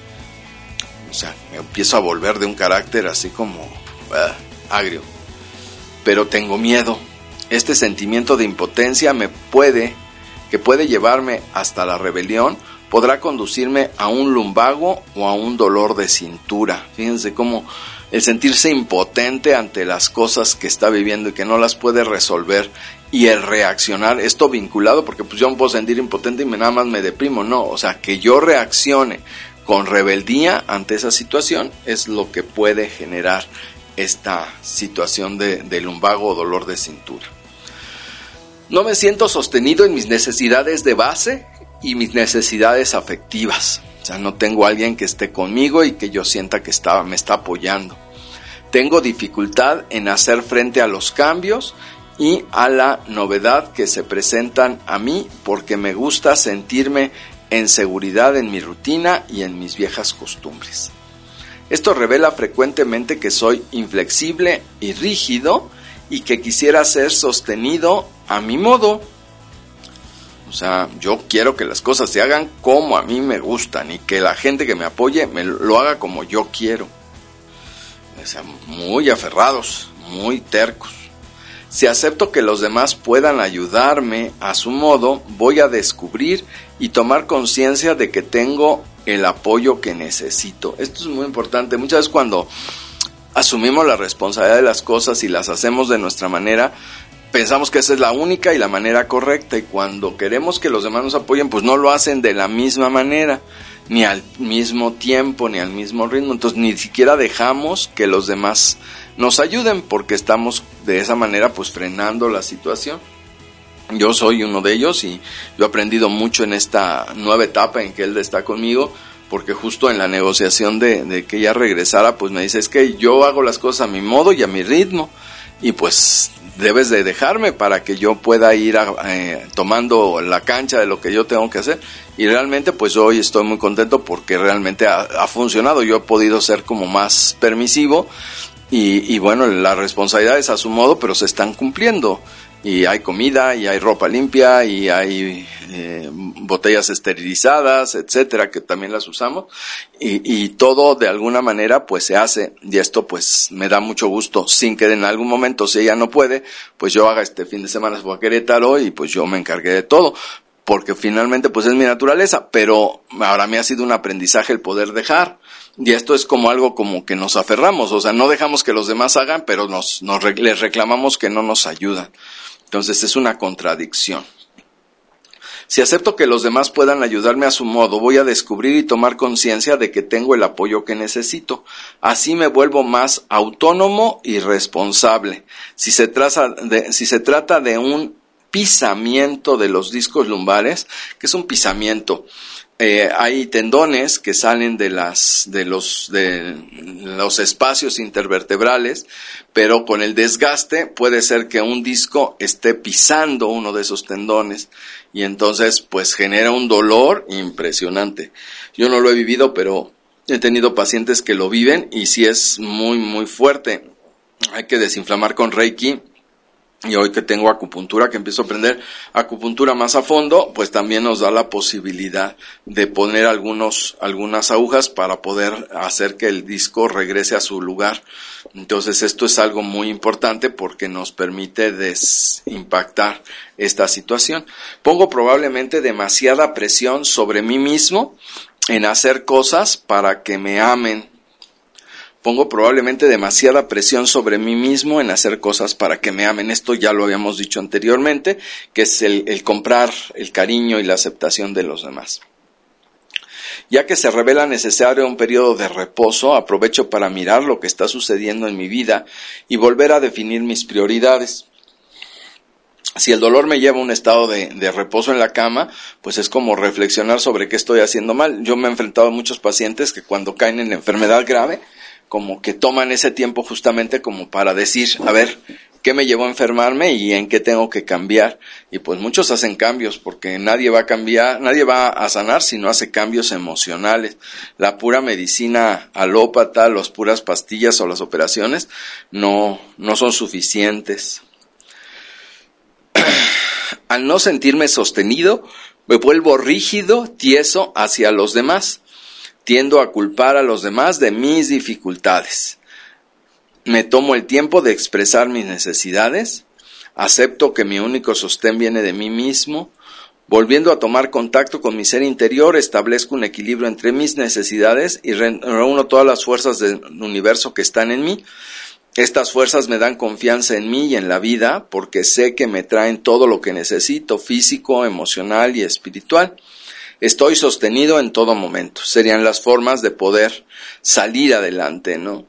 Speaker 3: O sea, me empiezo a volver de un carácter así como agrio. Pero tengo miedo. Este sentimiento de impotencia que puede llevarme hasta la rebelión, podrá conducirme a un lumbago o a un dolor de cintura. Fíjense cómo el sentirse impotente ante las cosas que está viviendo y que no las puede resolver, y el reaccionar, esto vinculado, porque pues yo me puedo sentir impotente y nada más me deprimo, no, o sea, que yo reaccione con rebeldía ante esa situación es lo que puede generar esta situación de lumbago o dolor de cintura. No me siento sostenido en mis necesidades de base y mis necesidades afectivas. O sea, no tengo a alguien que esté conmigo y que yo sienta que me está apoyando. Tengo dificultad en hacer frente a los cambios y a la novedad que se presentan a mí, porque me gusta sentirme en seguridad en mi rutina y en mis viejas costumbres. Esto revela frecuentemente que soy inflexible y rígido y que quisiera ser sostenido a mi modo. O sea, yo quiero que las cosas se hagan como a mí me gustan y que la gente que me apoye lo haga como yo quiero. O sea, muy aferrados, muy tercos. Si acepto que los demás puedan ayudarme a su modo, voy a descubrir y tomar conciencia de que tengo el apoyo que necesito. Esto es muy importante. Muchas veces cuando asumimos la responsabilidad de las cosas y las hacemos de nuestra manera, pensamos que esa es la única y la manera correcta, y cuando queremos que los demás nos apoyen, pues no lo hacen de la misma manera, ni al mismo tiempo, ni al mismo ritmo. Entonces ni siquiera dejamos que los demás nos ayuden, porque estamos de esa manera pues frenando la situación. Yo soy uno de ellos y yo he aprendido mucho en esta nueva etapa en que él está conmigo, porque justo en la negociación de que ella regresara, pues me dice, es que yo hago las cosas a mi modo y a mi ritmo, y pues debes de dejarme para que yo pueda ir tomando la cancha de lo que yo tengo que hacer. Y realmente pues hoy estoy muy contento porque realmente ha funcionado. Yo he podido ser como más permisivo y bueno, las responsabilidades a su modo, pero se están cumpliendo. Y hay comida, y hay ropa limpia, y hay botellas esterilizadas, etcétera, que también las usamos, y todo de alguna manera pues se hace, y esto pues me da mucho gusto, sin que en algún momento, si ella no puede, pues yo haga este fin de semana a Querétaro y pues yo me encargué de todo, porque finalmente pues es mi naturaleza, pero ahora me ha sido un aprendizaje el poder dejar. Y esto es como algo como que nos aferramos, o sea, no dejamos que los demás hagan, pero les reclamamos que no nos ayudan. Entonces es una contradicción. Si acepto que los demás puedan ayudarme a su modo, voy a descubrir y tomar conciencia de que tengo el apoyo que necesito. Así me vuelvo más autónomo y responsable. Si se trata de un pisamiento de los discos lumbares, ¿qué es un pisamiento? Hay tendones que salen de los espacios intervertebrales, pero con el desgaste puede ser que un disco esté pisando uno de esos tendones y entonces pues genera un dolor impresionante. Yo no lo he vivido, pero he tenido pacientes que lo viven y sí es muy muy fuerte. Hay que desinflamar con Reiki. Y hoy que tengo acupuntura, que empiezo a aprender acupuntura más a fondo, pues también nos da la posibilidad de poner algunas agujas para poder hacer que el disco regrese a su lugar. Entonces esto es algo muy importante porque nos permite desimpactar esta situación. Pongo probablemente demasiada presión sobre mí mismo en hacer cosas para que me amen. Pongo probablemente demasiada presión sobre mí mismo en hacer cosas para que me amen. Esto ya lo habíamos dicho anteriormente, que es el comprar el cariño y la aceptación de los demás. Ya que se revela necesario un periodo de reposo, aprovecho para mirar lo que está sucediendo en mi vida y volver a definir mis prioridades. Si el dolor me lleva a un estado de reposo en la cama, pues es como reflexionar sobre qué estoy haciendo mal. Yo me he enfrentado a muchos pacientes que cuando caen en enfermedad grave, como que toman ese tiempo justamente como para decir, a ver, ¿qué me llevó a enfermarme y en qué tengo que cambiar? Y pues muchos hacen cambios, porque nadie va a cambiar, nadie va a sanar si no hace cambios emocionales. La pura medicina alópata, las puras pastillas o las operaciones no son suficientes. Al no sentirme sostenido, me vuelvo rígido, tieso hacia los demás. Tiendo a culpar a los demás de mis dificultades. Me tomo el tiempo de expresar mis necesidades. Acepto que mi único sostén viene de mí mismo. Volviendo a tomar contacto con mi ser interior, establezco un equilibrio entre mis necesidades y reúno todas las fuerzas del universo que están en mí. Estas fuerzas me dan confianza en mí y en la vida porque sé que me traen todo lo que necesito, físico, emocional y espiritual. Estoy sostenido en todo momento. Serían las formas de poder salir adelante, ¿no?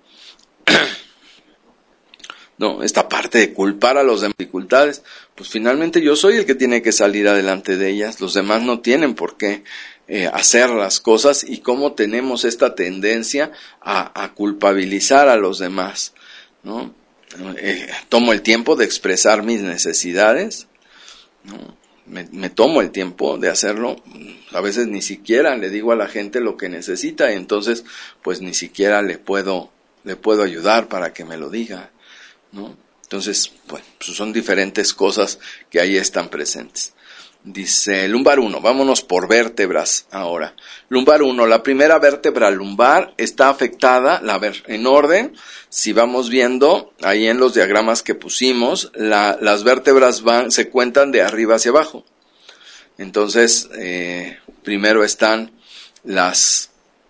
Speaker 3: No, esta parte de culpar a los demás dificultades, pues finalmente yo soy el que tiene que salir adelante de ellas. Los demás no tienen por qué hacer las cosas, y cómo tenemos esta tendencia a culpabilizar a los demás, ¿no? Tomo el tiempo de expresar mis necesidades, ¿no? Me tomo el tiempo de hacerlo. A veces ni siquiera le digo a la gente lo que necesita, y entonces pues ni siquiera le puedo ayudar para que me lo diga, ¿no? Entonces, bueno, pues son diferentes cosas que ahí están presentes. Dice lumbar 1, vámonos por vértebras ahora. Lumbar 1, la primera vértebra lumbar está afectada, en orden, si vamos viendo ahí en los diagramas que pusimos, las vértebras se cuentan de arriba hacia abajo. Entonces, primero están las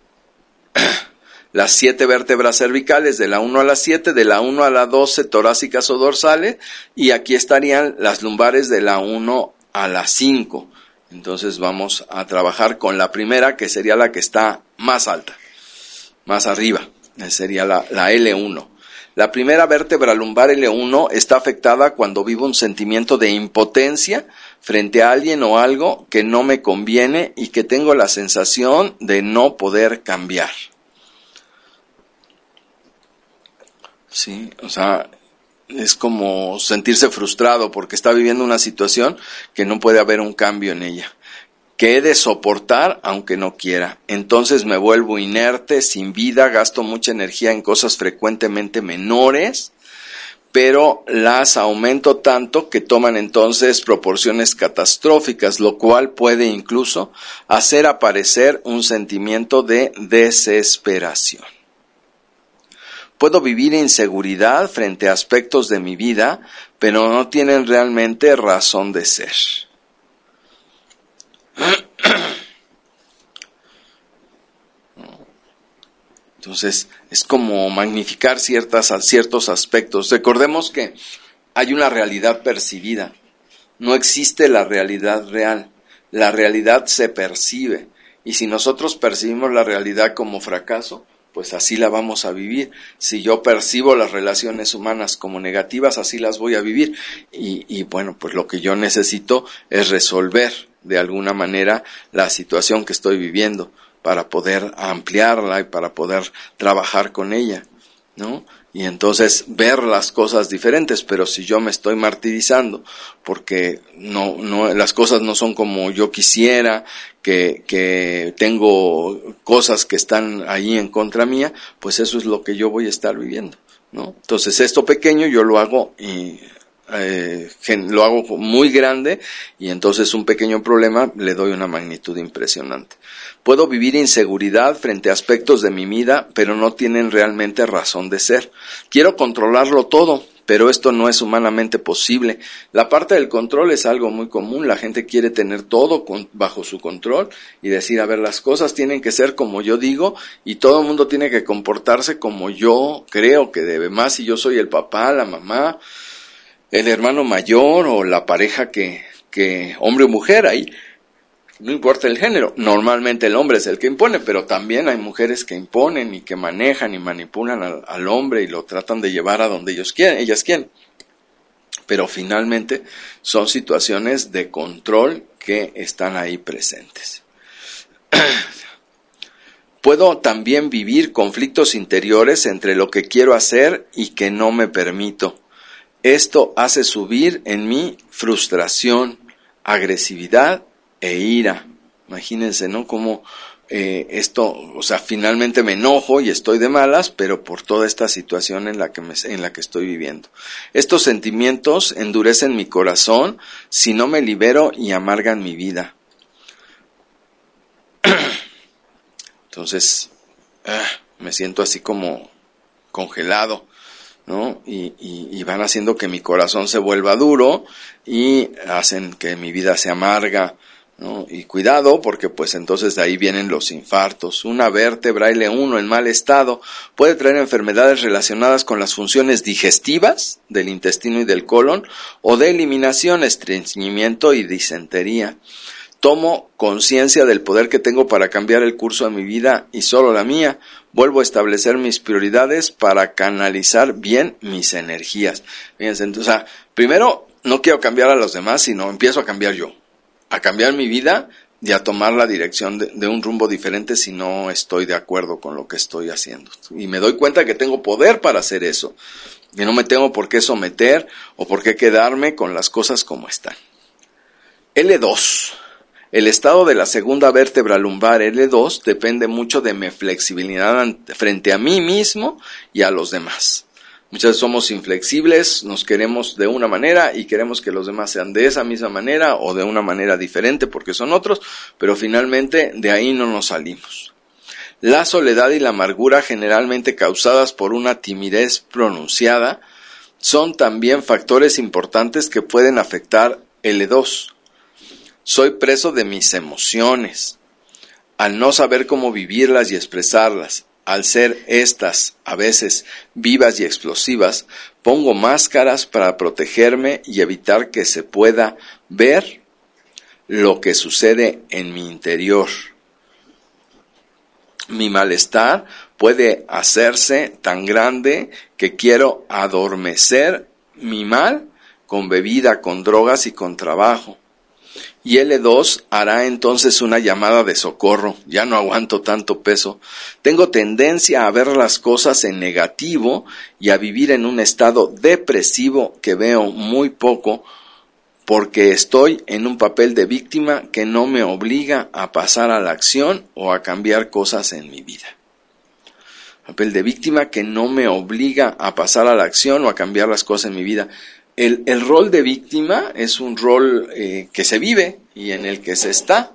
Speaker 3: 7 vértebras cervicales, de la 1 a la 7, de la 1 a la 12 torácicas o dorsales, y aquí estarían las lumbares de la 1 a la 5. Entonces vamos a trabajar con la primera, que sería la que está más alta, más arriba, sería la L1. La primera vértebra lumbar L1 está afectada cuando vivo un sentimiento de impotencia frente a alguien o algo que no me conviene y que tengo la sensación de no poder cambiar. Sí, o sea, es como sentirse frustrado porque está viviendo una situación que no puede haber un cambio en ella, que he de soportar aunque no quiera. Entonces me vuelvo inerte, sin vida, gasto mucha energía en cosas frecuentemente menores, pero las aumento tanto que toman entonces proporciones catastróficas, lo cual puede incluso hacer aparecer un sentimiento de desesperación. Puedo vivir inseguridad frente a aspectos de mi vida, pero no tienen realmente razón de ser. Entonces, es como magnificar ciertos aspectos. Recordemos que hay una realidad percibida. No existe la realidad real. La realidad se percibe. Y si nosotros percibimos la realidad como fracaso, pues así la vamos a vivir. Si yo percibo las relaciones humanas como negativas, así las voy a vivir. Y bueno, pues lo que yo necesito es resolver de alguna manera la situación que estoy viviendo para poder ampliarla y para poder trabajar con ella, ¿no? Y entonces ver las cosas diferentes. Pero si yo me estoy martirizando porque no las cosas no son como yo quisiera, que tengo cosas que están ahí en contra mía, pues eso es lo que yo voy a estar viviendo, ¿no? Entonces esto pequeño yo lo hago lo hago muy grande, y entonces un pequeño problema le doy una magnitud impresionante. Puedo vivir inseguridad frente a aspectos de mi vida, pero no tienen realmente razón de ser. Quiero controlarlo todo, pero esto no es humanamente posible. La parte del control es algo muy común. La gente quiere tener todo bajo su control y decir, a ver, las cosas tienen que ser como yo digo y todo el mundo tiene que comportarse como yo creo que debe. Más si yo soy el papá, la mamá, el hermano mayor o la pareja que hombre o mujer, ahí no importa el género. Normalmente el hombre es el que impone, pero también hay mujeres que imponen y que manejan y manipulan al hombre y lo tratan de llevar a donde ellas quieren. pero finalmente son situaciones de control que están ahí presentes. Puedo también vivir conflictos interiores entre lo que quiero hacer y que no me permito. Esto hace subir en mí frustración, agresividad e ira. Imagínense, ¿no? Como esto, o sea, finalmente me enojo y estoy de malas, pero por toda esta situación en la que estoy viviendo. Estos sentimientos endurecen mi corazón si no me libero y amargan mi vida. Entonces, me siento así como congelado, ¿no? Y van haciendo que mi corazón se vuelva duro y hacen que mi vida se amarga, ¿no? Y cuidado, porque pues entonces de ahí vienen los infartos. Una vértebra L1 en mal estado puede traer enfermedades relacionadas con las funciones digestivas del intestino y del colon, o de eliminación, estreñimiento y disentería. Tomo conciencia del poder que tengo para cambiar el curso de mi vida y solo la mía. Vuelvo a establecer mis prioridades para canalizar bien mis energías. Fíjense, o sea, primero no quiero cambiar a los demás, sino empiezo a cambiar yo. A cambiar mi vida y a tomar la dirección de un rumbo diferente si no estoy de acuerdo con lo que estoy haciendo. Y me doy cuenta que tengo poder para hacer eso. Y no me tengo por qué someter o por qué quedarme con las cosas como están. L2. El estado de la segunda vértebra lumbar L2 depende mucho de mi flexibilidad frente a mí mismo y a los demás. Muchas veces somos inflexibles, nos queremos de una manera y queremos que los demás sean de esa misma manera o de una manera diferente porque son otros, pero finalmente de ahí no nos salimos. La soledad y la amargura, generalmente causadas por una timidez pronunciada, son también factores importantes que pueden afectar L2. Soy preso de mis emociones. Al no saber cómo vivirlas y expresarlas, al ser estas, a veces, vivas y explosivas, pongo máscaras para protegerme y evitar que se pueda ver lo que sucede en mi interior. Mi malestar puede hacerse tan grande que quiero adormecer mi mal con bebida, con drogas y con trabajo. Y L2 hará entonces una llamada de socorro. Ya no aguanto tanto peso. Tengo tendencia a ver las cosas en negativo y a vivir en un estado depresivo que veo muy poco porque estoy en un papel de víctima que no me obliga a pasar a la acción o a cambiar cosas en mi vida. Papel de víctima que no me obliga a pasar a la acción o a cambiar las cosas en mi vida. El rol de víctima es un rol que se vive y en el que se está.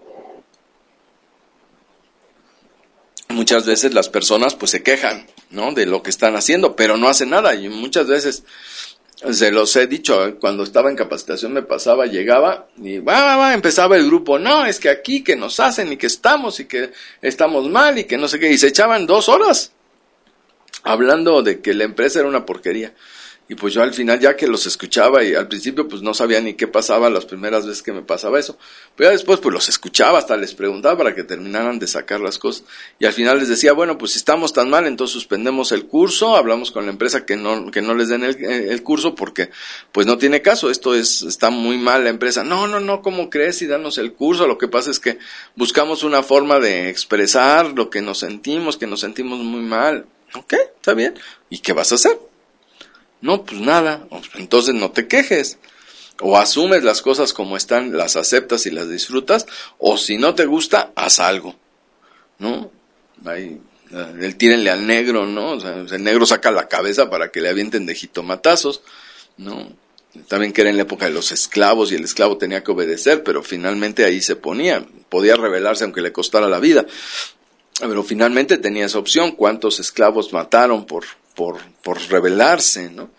Speaker 3: Muchas veces las personas pues se quejan, ¿no?, de lo que están haciendo, pero no hacen nada. Y muchas veces, se los he dicho, cuando estaba en capacitación me pasaba, llegaba y empezaba el grupo, no, es que aquí que nos hacen y que estamos mal y que no sé qué, y se echaban 2 horas hablando de que la empresa era una porquería. Y pues yo al final, ya que los escuchaba, y al principio pues no sabía ni qué pasaba las primeras veces que me pasaba eso, pero ya después pues los escuchaba, hasta les preguntaba para que terminaran de sacar las cosas, y al final les decía, bueno, pues si estamos tan mal, entonces suspendemos el curso, hablamos con la empresa que no les den el curso, porque pues no tiene caso, está muy mal la empresa. No, ¿cómo crees? Y danos el curso. Lo que pasa es que buscamos una forma de expresar lo que nos sentimos muy mal. ¿Ok? ¿Está bien? ¿Y qué vas a hacer? No, pues nada. Entonces no te quejes. O asumes las cosas como están, las aceptas y las disfrutas, o si no te gusta, haz algo, ¿no? Ahí, el tírenle al negro, ¿no? O sea, el negro saca la cabeza para que le avienten de jitomatazos, ¿no? También que era en la época de los esclavos y el esclavo tenía que obedecer, pero finalmente ahí se podía rebelarse aunque le costara la vida. Pero finalmente tenía esa opción. ¿Cuántos esclavos mataron por rebelarse, no?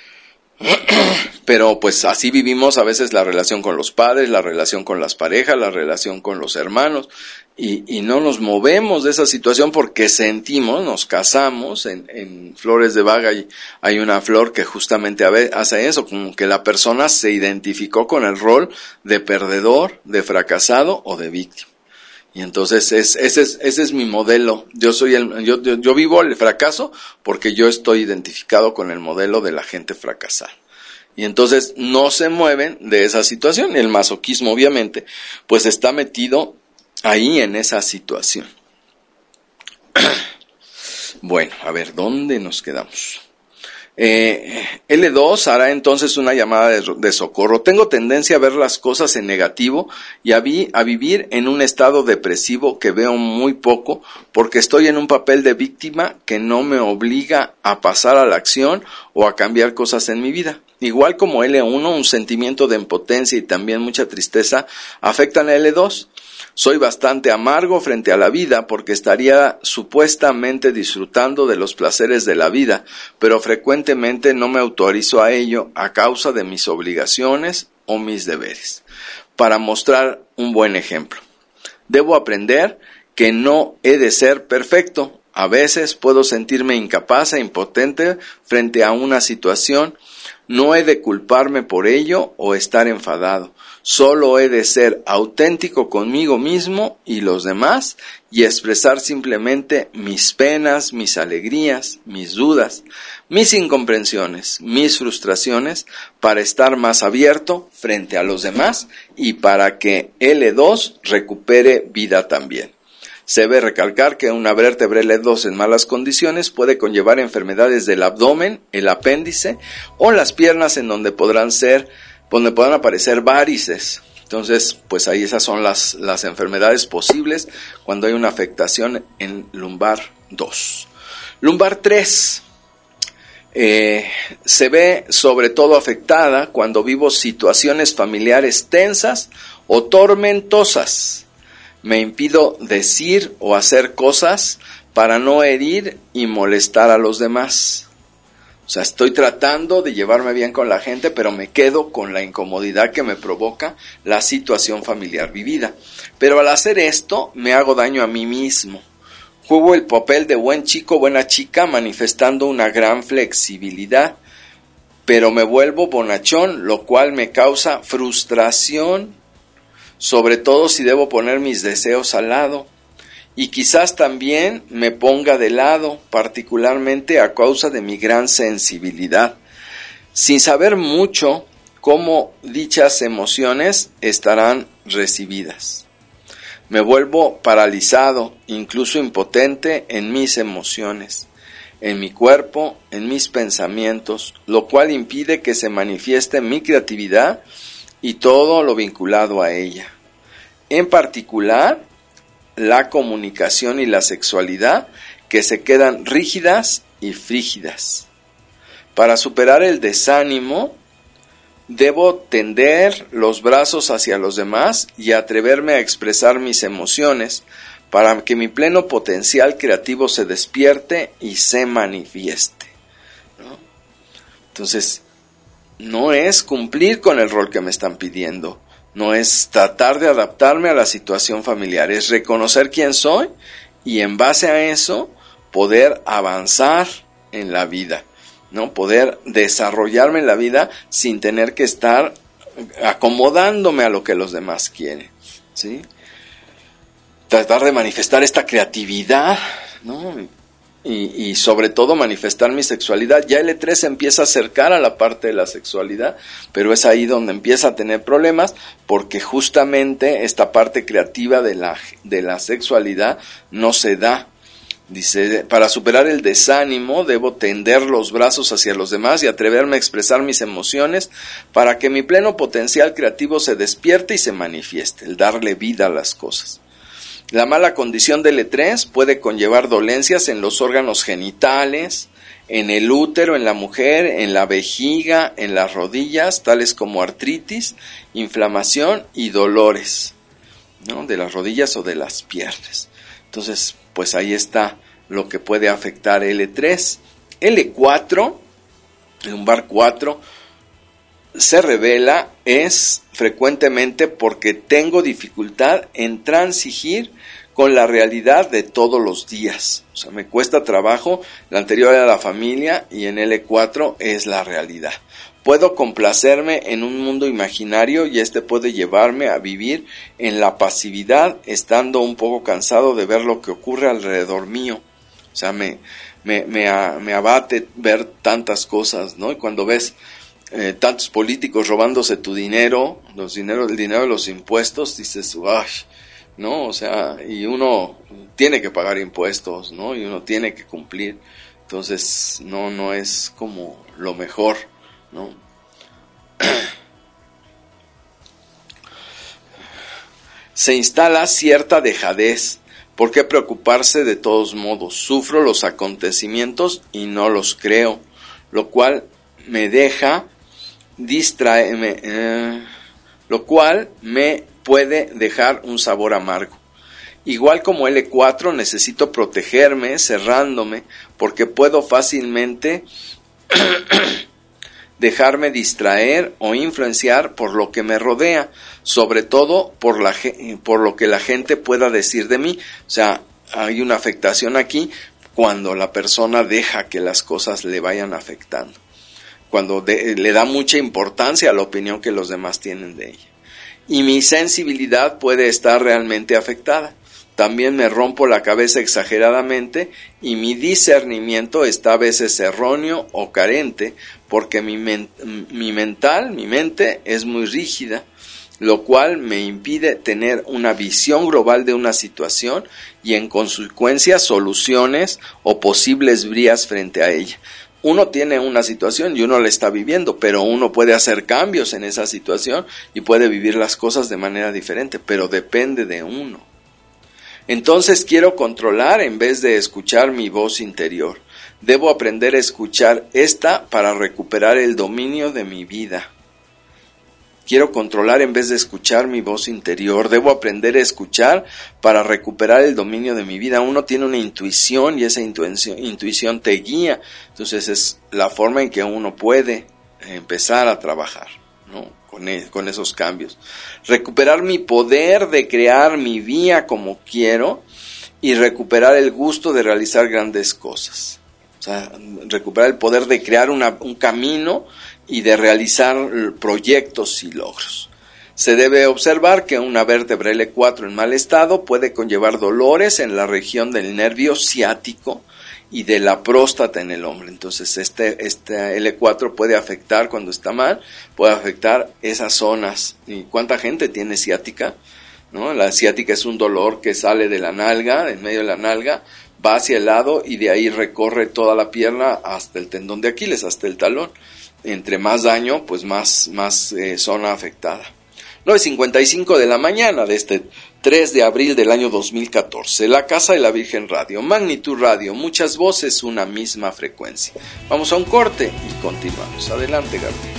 Speaker 3: Pero pues así vivimos a veces la relación con los padres, la relación con las parejas, la relación con los hermanos, y no nos movemos de esa situación porque sentimos, nos casamos. En Flores de Bach hay una flor que justamente hace eso, como que la persona se identificó con el rol de perdedor, de fracasado o de víctima. Y entonces ese es mi modelo. Yo vivo el fracaso porque yo estoy identificado con el modelo de la gente fracasada. Y entonces no se mueven de esa situación. El masoquismo, obviamente, pues está metido ahí en esa situación. Bueno, a ver, ¿dónde nos quedamos? L2 hará entonces una llamada de socorro. Tengo tendencia a ver las cosas en negativo y a vivir en un estado depresivo que veo muy poco porque estoy en un papel de víctima que no me obliga a pasar a la acción o a cambiar cosas en mi vida. Igual como L1, un sentimiento de impotencia y también mucha tristeza afectan a L2. Soy bastante amargo frente a la vida porque estaría supuestamente disfrutando de los placeres de la vida, pero frecuentemente no me autorizo a ello a causa de mis obligaciones o mis deberes. Para mostrar un buen ejemplo, debo aprender que no he de ser perfecto. A veces puedo sentirme incapaz e impotente frente a una situación. No he de culparme por ello o estar enfadado. Solo he de ser auténtico conmigo mismo y los demás y expresar simplemente mis penas, mis alegrías, mis dudas, mis incomprensiones, mis frustraciones para estar más abierto frente a los demás y para que L2 recupere vida también. Se debe recalcar que una vértebra L2 en malas condiciones puede conllevar enfermedades del abdomen, el apéndice o las piernas en donde podrán aparecer varices. Entonces, pues ahí esas son las enfermedades posibles cuando hay una afectación en lumbar 2. Lumbar 3 se ve sobre todo afectada cuando vivo situaciones familiares tensas o tormentosas. Me impido decir o hacer cosas para no herir y molestar a los demás. O sea, estoy tratando de llevarme bien con la gente, pero me quedo con la incomodidad que me provoca la situación familiar vivida. Pero al hacer esto, me hago daño a mí mismo. Juego el papel de buen chico, buena chica, manifestando una gran flexibilidad, pero me vuelvo bonachón, lo cual me causa frustración, sobre todo si debo poner mis deseos al lado. Y quizás también me ponga de lado, particularmente a causa de mi gran sensibilidad, sin saber mucho cómo dichas emociones estarán recibidas. Me vuelvo paralizado, incluso impotente en mis emociones, en mi cuerpo, en mis pensamientos, lo cual impide que se manifieste mi creatividad y todo lo vinculado a ella. En particular, la comunicación y la sexualidad, que se quedan rígidas y frígidas. Para superar el desánimo, debo tender los brazos hacia los demás y atreverme a expresar mis emociones para que mi pleno potencial creativo se despierte y se manifieste, ¿no? Entonces, no es cumplir con el rol que me están pidiendo, no es tratar de adaptarme a la situación familiar, es reconocer quién soy y en base a eso poder avanzar en la vida, ¿no? Poder desarrollarme en la vida sin tener que estar acomodándome a lo que los demás quieren, ¿sí? Tratar de manifestar esta creatividad, ¿no? Y sobre todo manifestar mi sexualidad. Ya L3 se empieza a acercar a la parte de la sexualidad, pero es ahí donde empieza a tener problemas, porque justamente esta parte creativa de la sexualidad no se da. Dice, para superar el desánimo debo tender los brazos hacia los demás y atreverme a expresar mis emociones para que mi pleno potencial creativo se despierte y se manifieste, el darle vida a las cosas. La mala condición del L3 puede conllevar dolencias en los órganos genitales, en el útero, en la mujer, en la vejiga, en las rodillas, tales como artritis, inflamación y dolores, ¿no? De las rodillas o de las piernas. Entonces, pues ahí está lo que puede afectar L3. L4, lumbar 4, se revela es frecuentemente porque tengo dificultad en transigir con la realidad de todos los días. O sea, me cuesta trabajo, la anterior era la familia y en L4 es la realidad. Puedo complacerme en un mundo imaginario y este puede llevarme a vivir en la pasividad, estando un poco cansado de ver lo que ocurre alrededor mío. O sea, me abate ver tantas cosas, ¿no? Y cuando ves tantos políticos robándose tu dinero, el dinero de los impuestos, dices, ¡ay! ¿No? O sea, y uno tiene que pagar impuestos, ¿no? Y uno tiene que cumplir. Entonces, no es como lo mejor, ¿no? Se instala cierta dejadez. ¿Por qué preocuparse de todos modos? Sufro los acontecimientos y no los creo, lo cual me deja lo cual me puede dejar un sabor amargo. Igual como L4 necesito protegerme cerrándome porque puedo fácilmente dejarme distraer o influenciar por lo que me rodea, sobre todo por lo que la gente pueda decir de mí. O sea, hay una afectación aquí cuando la persona deja que las cosas le vayan afectando, cuando le da mucha importancia a la opinión que los demás tienen de ella. Y mi sensibilidad puede estar realmente afectada. También me rompo la cabeza exageradamente y mi discernimiento está a veces erróneo o carente porque mi mente es muy rígida, lo cual me impide tener una visión global de una situación y en consecuencia soluciones o posibles vías frente a ella. Uno tiene una situación y uno la está viviendo, pero uno puede hacer cambios en esa situación y puede vivir las cosas de manera diferente, pero depende de uno. Entonces quiero controlar en vez de escuchar mi voz interior. Debo aprender a escuchar esta para recuperar el dominio de mi vida. Quiero controlar en vez de escuchar mi voz interior. Debo aprender a escuchar para recuperar el dominio de mi vida. Uno tiene una intuición y esa intuición te guía. Entonces es la forma en que uno puede empezar a trabajar, ¿no? Con esos cambios. Recuperar mi poder de crear mi vida como quiero y recuperar el gusto de realizar grandes cosas. O sea, recuperar el poder de crear un camino y de realizar proyectos y logros. Se debe observar que una vértebra L4 en mal estado puede conllevar dolores en la región del nervio ciático y de la próstata en el hombre. Entonces este L4 puede afectar, cuando está mal, puede afectar esas zonas. ¿Y cuánta gente tiene ciática? ¿No? La ciática es un dolor que sale de la nalga, en medio de la nalga, va hacia el lado y de ahí recorre toda la pierna hasta el tendón de Aquiles, hasta el talón. Entre más daño, pues más zona afectada. 9:55 de la mañana de este 3 de abril del año 2014. La Casa de la Virgen Radio, Magnitud Radio, muchas voces, una misma frecuencia. Vamos a un corte y continuamos. Adelante, Gabriel.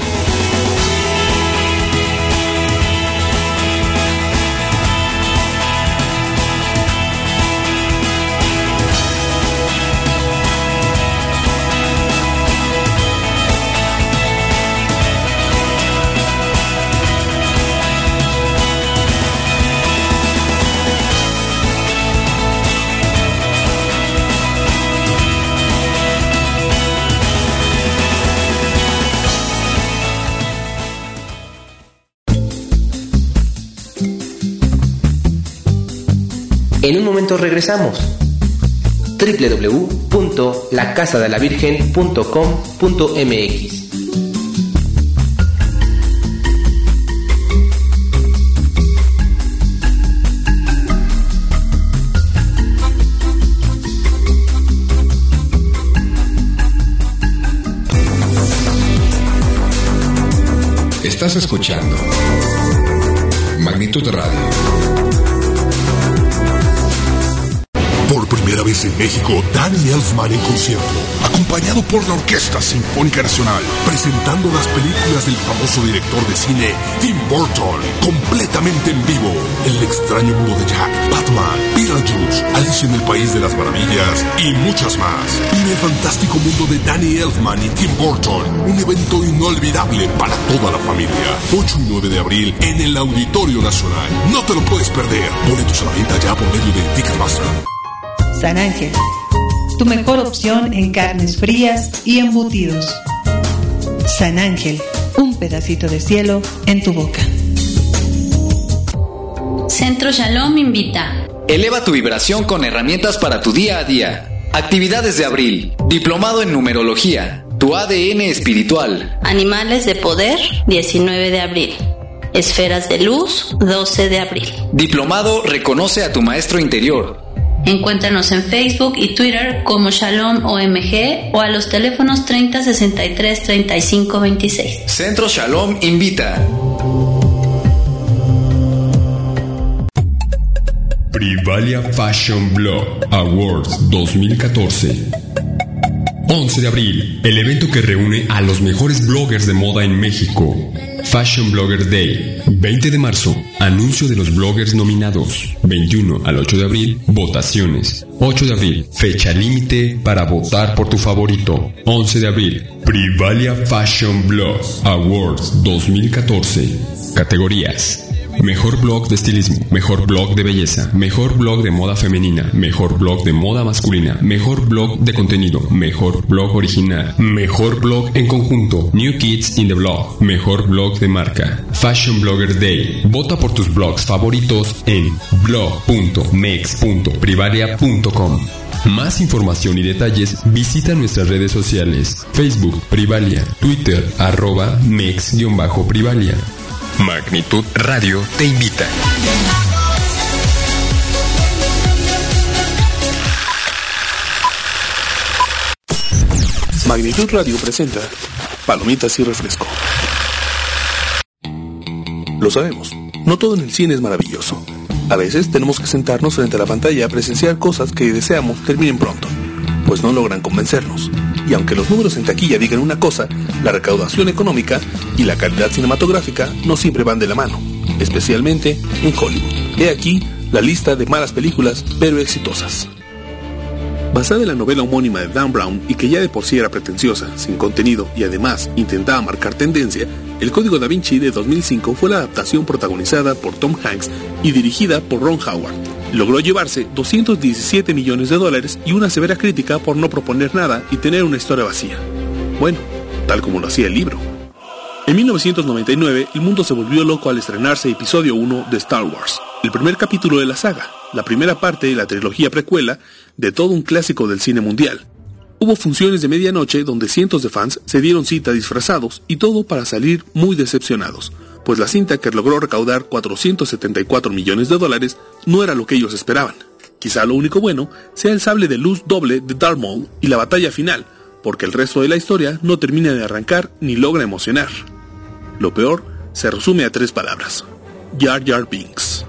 Speaker 2: En un momento regresamos. www.lacasadelavirgen.com.mx.
Speaker 7: Estás escuchando Magnitud Radio.
Speaker 10: Por primera vez en México, Danny Elfman en concierto, acompañado por la Orquesta Sinfónica Nacional, presentando las películas del famoso director de cine Tim Burton, completamente en vivo. El extraño mundo de Jack, Batman, Beetlejuice, Alicia en el País de las Maravillas y muchas más. En el fantástico mundo de Danny Elfman y Tim Burton, un evento inolvidable para toda la familia. 8 y 9 de abril en el Auditorio Nacional. No te lo puedes perder. Boletos a la venta ya por medio de Ticketmaster.
Speaker 11: San Ángel, tu mejor opción en carnes frías y embutidos. San Ángel, un pedacito de cielo en tu boca.
Speaker 12: Centro Shalom invita.
Speaker 13: Eleva tu vibración con herramientas para tu día a día. Actividades de abril. Diplomado en numerología. Tu ADN espiritual.
Speaker 12: Animales de poder, 19 de abril. Esferas de luz, 12 de abril.
Speaker 13: Diplomado Reconoce a tu maestro interior.
Speaker 12: Encuéntranos en Facebook y Twitter como Shalom OMG o a los teléfonos 30 63 35 26.
Speaker 13: Centro Shalom invita.
Speaker 1: Privalia Fashion Blog Awards 2014. 11 de abril, el evento que reúne a los mejores bloggers de moda en México. Fashion Blogger Day. 20 de marzo, anuncio de los bloggers nominados. 21 al 8 de abril, votaciones. 8 de abril, fecha límite para votar por tu favorito. 11 de abril, Privalia Fashion Blog Awards 2014. Categorías: mejor blog de estilismo, mejor blog de belleza, mejor blog de moda femenina, mejor blog de moda masculina, mejor blog de contenido, mejor blog original, mejor blog en conjunto, New Kids in the Blog, mejor blog de marca. Fashion Blogger Day. Vota por tus blogs favoritos en blog.mex.privalia.com. Más información y detalles, visita nuestras redes sociales: Facebook Privalia, Twitter @mex_privalia. Magnitud Radio te invita.
Speaker 14: Magnitud Radio presenta Palomitas y Refresco. Lo sabemos, no todo en el cine es maravilloso. A veces tenemos que sentarnos frente a la pantalla a presenciar cosas que deseamos terminen pronto, pues no logran convencernos. Y aunque los números en taquilla digan una cosa, la recaudación económica y la calidad cinematográfica no siempre van de la mano, especialmente en Hollywood. He aquí la lista de malas películas, pero exitosas. Basada en la novela homónima de Dan Brown y que ya de por sí era pretenciosa, sin contenido y además intentaba marcar tendencia, El Código Da Vinci de 2005 fue la adaptación protagonizada por Tom Hanks y dirigida por Ron Howard. Logró llevarse $217 millones y una severa crítica por no proponer nada y tener una historia vacía. Bueno, tal como lo hacía el libro. En 1999, el mundo se volvió loco al estrenarse episodio 1 de Star Wars, el primer capítulo de la saga, la primera parte de la trilogía precuela de todo un clásico del cine mundial. Hubo funciones de medianoche donde cientos de fans se dieron cita disfrazados y todo para salir muy decepcionados, pues la cinta, que logró recaudar $474 millones, no era lo que ellos esperaban. Quizá lo único bueno sea el sable de luz doble de Darth Maul y la batalla final, porque el resto de la historia no termina de arrancar ni logra emocionar. Lo peor se resume a 3 palabras: Jar Jar Binks.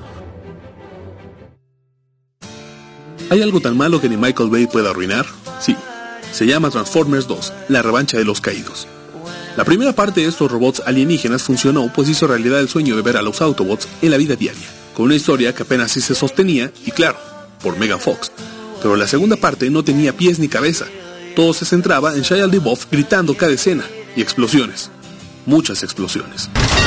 Speaker 14: ¿Hay algo tan malo que ni Michael Bay pueda arruinar? Sí, se llama Transformers 2, la revancha de los caídos. La primera parte de estos robots alienígenas funcionó, pues hizo realidad el sueño de ver a los Autobots en la vida diaria, con una historia que apenas sí se sostenía, y claro, por Megan Fox. Pero la segunda parte no tenía pies ni cabeza. Todo se centraba en Shia LaBeouf gritando cada escena, y explosiones. Muchas explosiones.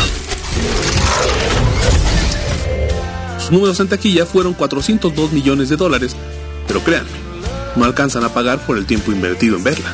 Speaker 14: Sus números en taquilla fueron $402 millones, pero créanme, no alcanzan a pagar por el tiempo invertido en verla.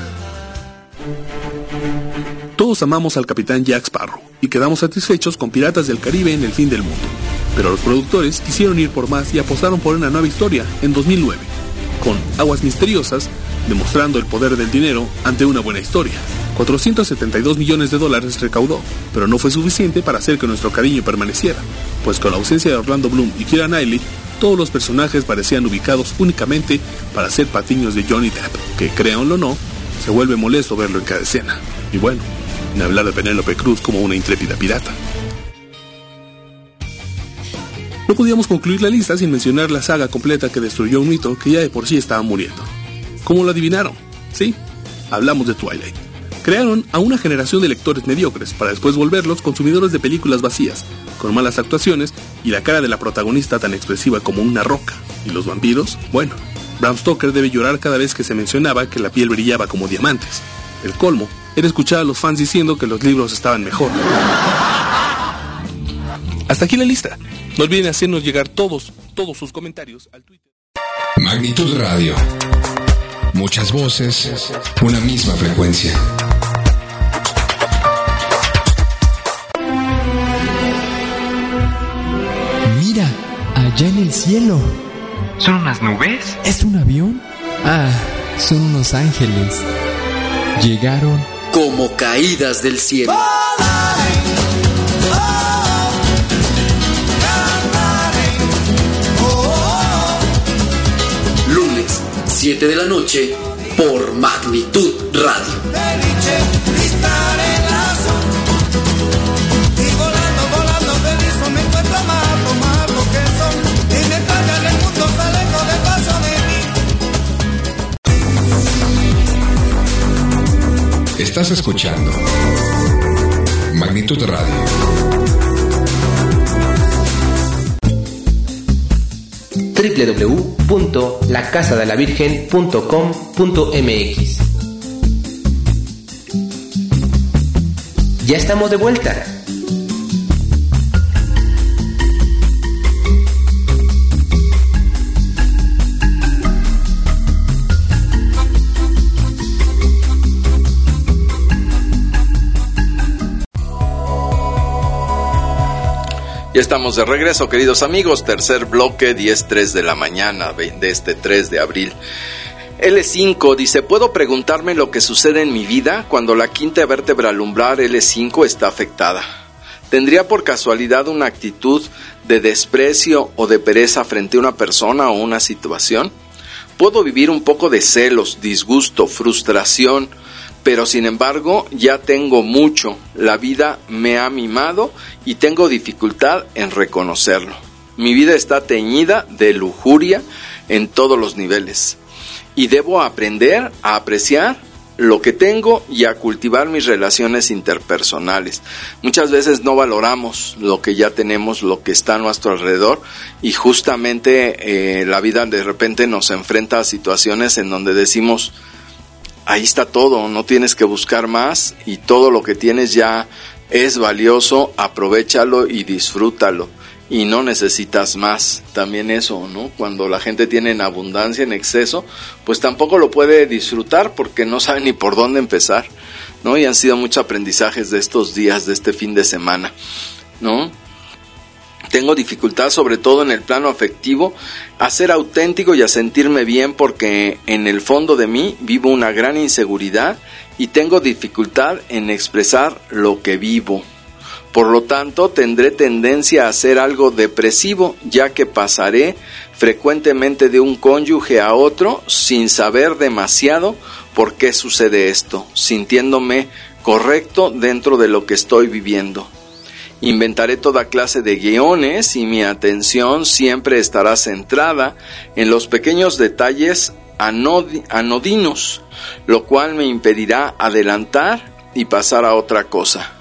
Speaker 14: Todos amamos al capitán Jack Sparrow y quedamos satisfechos con Piratas del Caribe en el fin del mundo, pero los productores quisieron ir por más y apostaron por una nueva historia en 2009, con Aguas Misteriosas, demostrando el poder del dinero ante una buena historia. $472 millones recaudó, pero no fue suficiente para hacer que nuestro cariño permaneciera, pues con la ausencia de Orlando Bloom y Keira Knightley, todos los personajes parecían ubicados únicamente para ser patiños de Johnny Depp, que, créanlo o no, se vuelve molesto verlo en cada escena. Y bueno, ni hablar de Penélope Cruz como una intrépida pirata. No podíamos concluir la lista sin mencionar la saga completa que destruyó un mito que ya de por sí estaba muriendo. ¿Cómo lo adivinaron? Sí, hablamos de Twilight. Crearon a una generación de lectores mediocres para después volverlos consumidores de películas vacías, con malas actuaciones y la cara de la protagonista tan expresiva como una roca. ¿Y los vampiros? Bueno, Bram Stoker debe llorar cada vez que se mencionaba que la piel brillaba como diamantes. El colmo era escuchar a los fans diciendo que los libros estaban mejor. Hasta aquí la lista. No olviden hacernos llegar todos sus comentarios al Twitter.
Speaker 7: Magnitud Radio. Muchas voces, una misma frecuencia.
Speaker 15: Mira, allá en el cielo.
Speaker 16: ¿Son unas nubes?
Speaker 15: ¿Es un avión? Ah, son unos ángeles. Llegaron
Speaker 16: como caídas del cielo. Lunes, 7 de la noche, por Magnitud Radio.
Speaker 7: Estás escuchando Magnitud Radio.
Speaker 2: www.lacasadelavirgen.com.mx. Ya estamos de vuelta.
Speaker 3: Ya estamos de regreso, queridos amigos, tercer bloque, 10:03 de la mañana de este 3 de abril. L5 dice, ¿puedo preguntarme lo que sucede en mi vida cuando la quinta vértebra lumbar L5 está afectada? ¿Tendría por casualidad una actitud de desprecio o de pereza frente a una persona o una situación? ¿Puedo vivir un poco de celos, disgusto, frustración? Pero sin embargo ya tengo mucho, la vida me ha mimado y tengo dificultad en reconocerlo. Mi vida está teñida de lujuria en todos los niveles y debo aprender a apreciar lo que tengo y a cultivar mis relaciones interpersonales. Muchas veces no valoramos lo que ya tenemos, lo que está a nuestro alrededor y justamente la vida de repente nos enfrenta a situaciones en donde decimos, ahí está todo, no tienes que buscar más y todo lo que tienes ya es valioso, aprovéchalo y disfrútalo y no necesitas más. También eso, ¿no? Cuando la gente tiene en abundancia, en exceso, pues tampoco lo puede disfrutar porque no sabe ni por dónde empezar, ¿no? Y han sido muchos aprendizajes de estos días, de este fin de semana, ¿no? Tengo dificultad, sobre todo en el plano afectivo, a ser auténtico y a sentirme bien porque en el fondo de mí vivo una gran inseguridad y tengo dificultad en expresar lo que vivo. Por lo tanto, tendré tendencia a ser algo depresivo, ya que pasaré frecuentemente de un cónyuge a otro sin saber demasiado por qué sucede esto, sintiéndome correcto dentro de lo que estoy viviendo. Inventaré toda clase de guiones y mi atención siempre estará centrada en los pequeños detalles anodinos, lo cual me impedirá adelantar y pasar a otra cosa.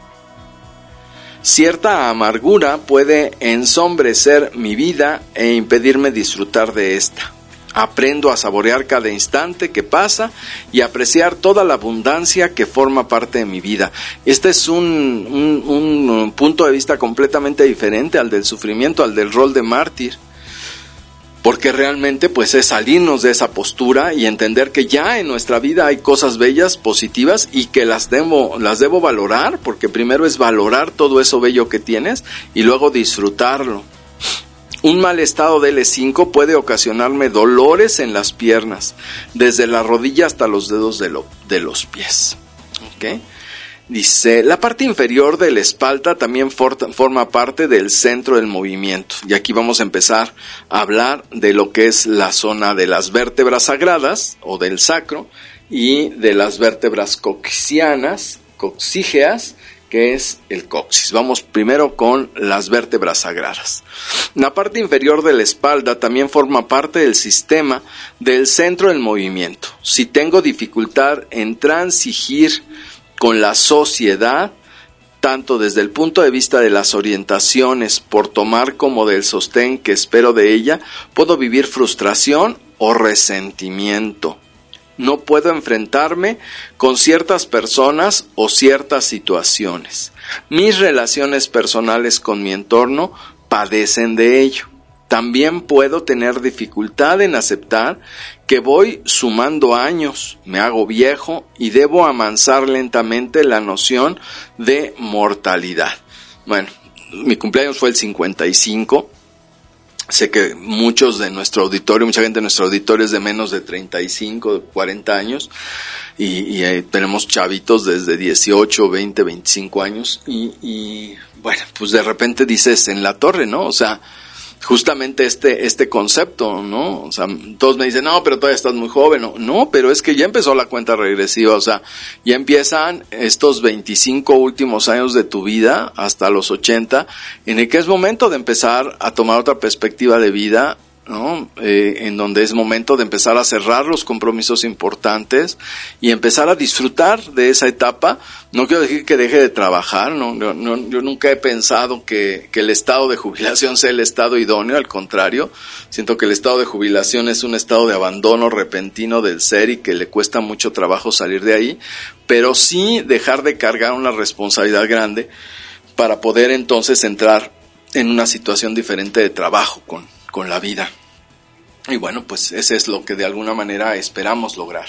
Speaker 3: Cierta amargura puede ensombrecer mi vida e impedirme disfrutar de esta. Aprendo a saborear cada instante que pasa y apreciar toda la abundancia que forma parte de mi vida. Este es un punto de vista completamente diferente al del sufrimiento, al del rol de mártir. Porque realmente pues es salirnos de esa postura y entender que ya en nuestra vida hay cosas bellas, positivas y que las debo valorar, porque primero es valorar todo eso bello que tienes y luego disfrutarlo. Un mal estado de L5 puede ocasionarme dolores en las piernas, desde la rodilla hasta los dedos de los pies. ¿Okay? Dice, la parte inferior de la espalda también forma parte del centro del movimiento. Y aquí vamos a empezar a hablar de lo que es la zona de las vértebras sagradas o del sacro y de las vértebras coxígeas, que es el coxis. Vamos primero con las vértebras sagradas. La parte inferior de la espalda también forma parte del sistema del centro del movimiento. Si tengo dificultad en transigir con la sociedad, tanto desde el punto de vista de las orientaciones por tomar como del sostén que espero de ella, puedo vivir frustración o resentimiento. No puedo enfrentarme con ciertas personas o ciertas situaciones. Mis relaciones personales con mi entorno padecen de ello. También puedo tener dificultad en aceptar que voy sumando años, me hago viejo y debo amansar lentamente la noción de mortalidad. Bueno, mi cumpleaños fue el 55 Sé que muchos de nuestro auditorio, mucha gente de nuestro auditorio es de menos de 35, 40 años y tenemos chavitos desde 18, 20, 25 años y bueno, pues de repente dices en la torre, ¿no? O sea, justamente este concepto, ¿no? O sea, todos me dicen, no, pero todavía estás muy joven. No, pero es que ya empezó la cuenta regresiva, o sea, ya empiezan estos 25 últimos años de tu vida, hasta los 80, en el que es momento de empezar a tomar otra perspectiva de vida, ¿no? En donde es momento de empezar a cerrar los compromisos importantes y empezar a disfrutar de esa etapa. No quiero decir que deje de trabajar, no, yo nunca he pensado que el estado de jubilación sea el estado idóneo, al contrario, siento que el estado de jubilación es un estado de abandono repentino del ser y que le cuesta mucho trabajo salir de ahí, pero sí dejar de cargar una responsabilidad grande para poder entonces entrar en una situación diferente de trabajo con la vida. Y bueno, pues ese es lo que de alguna manera esperamos lograr,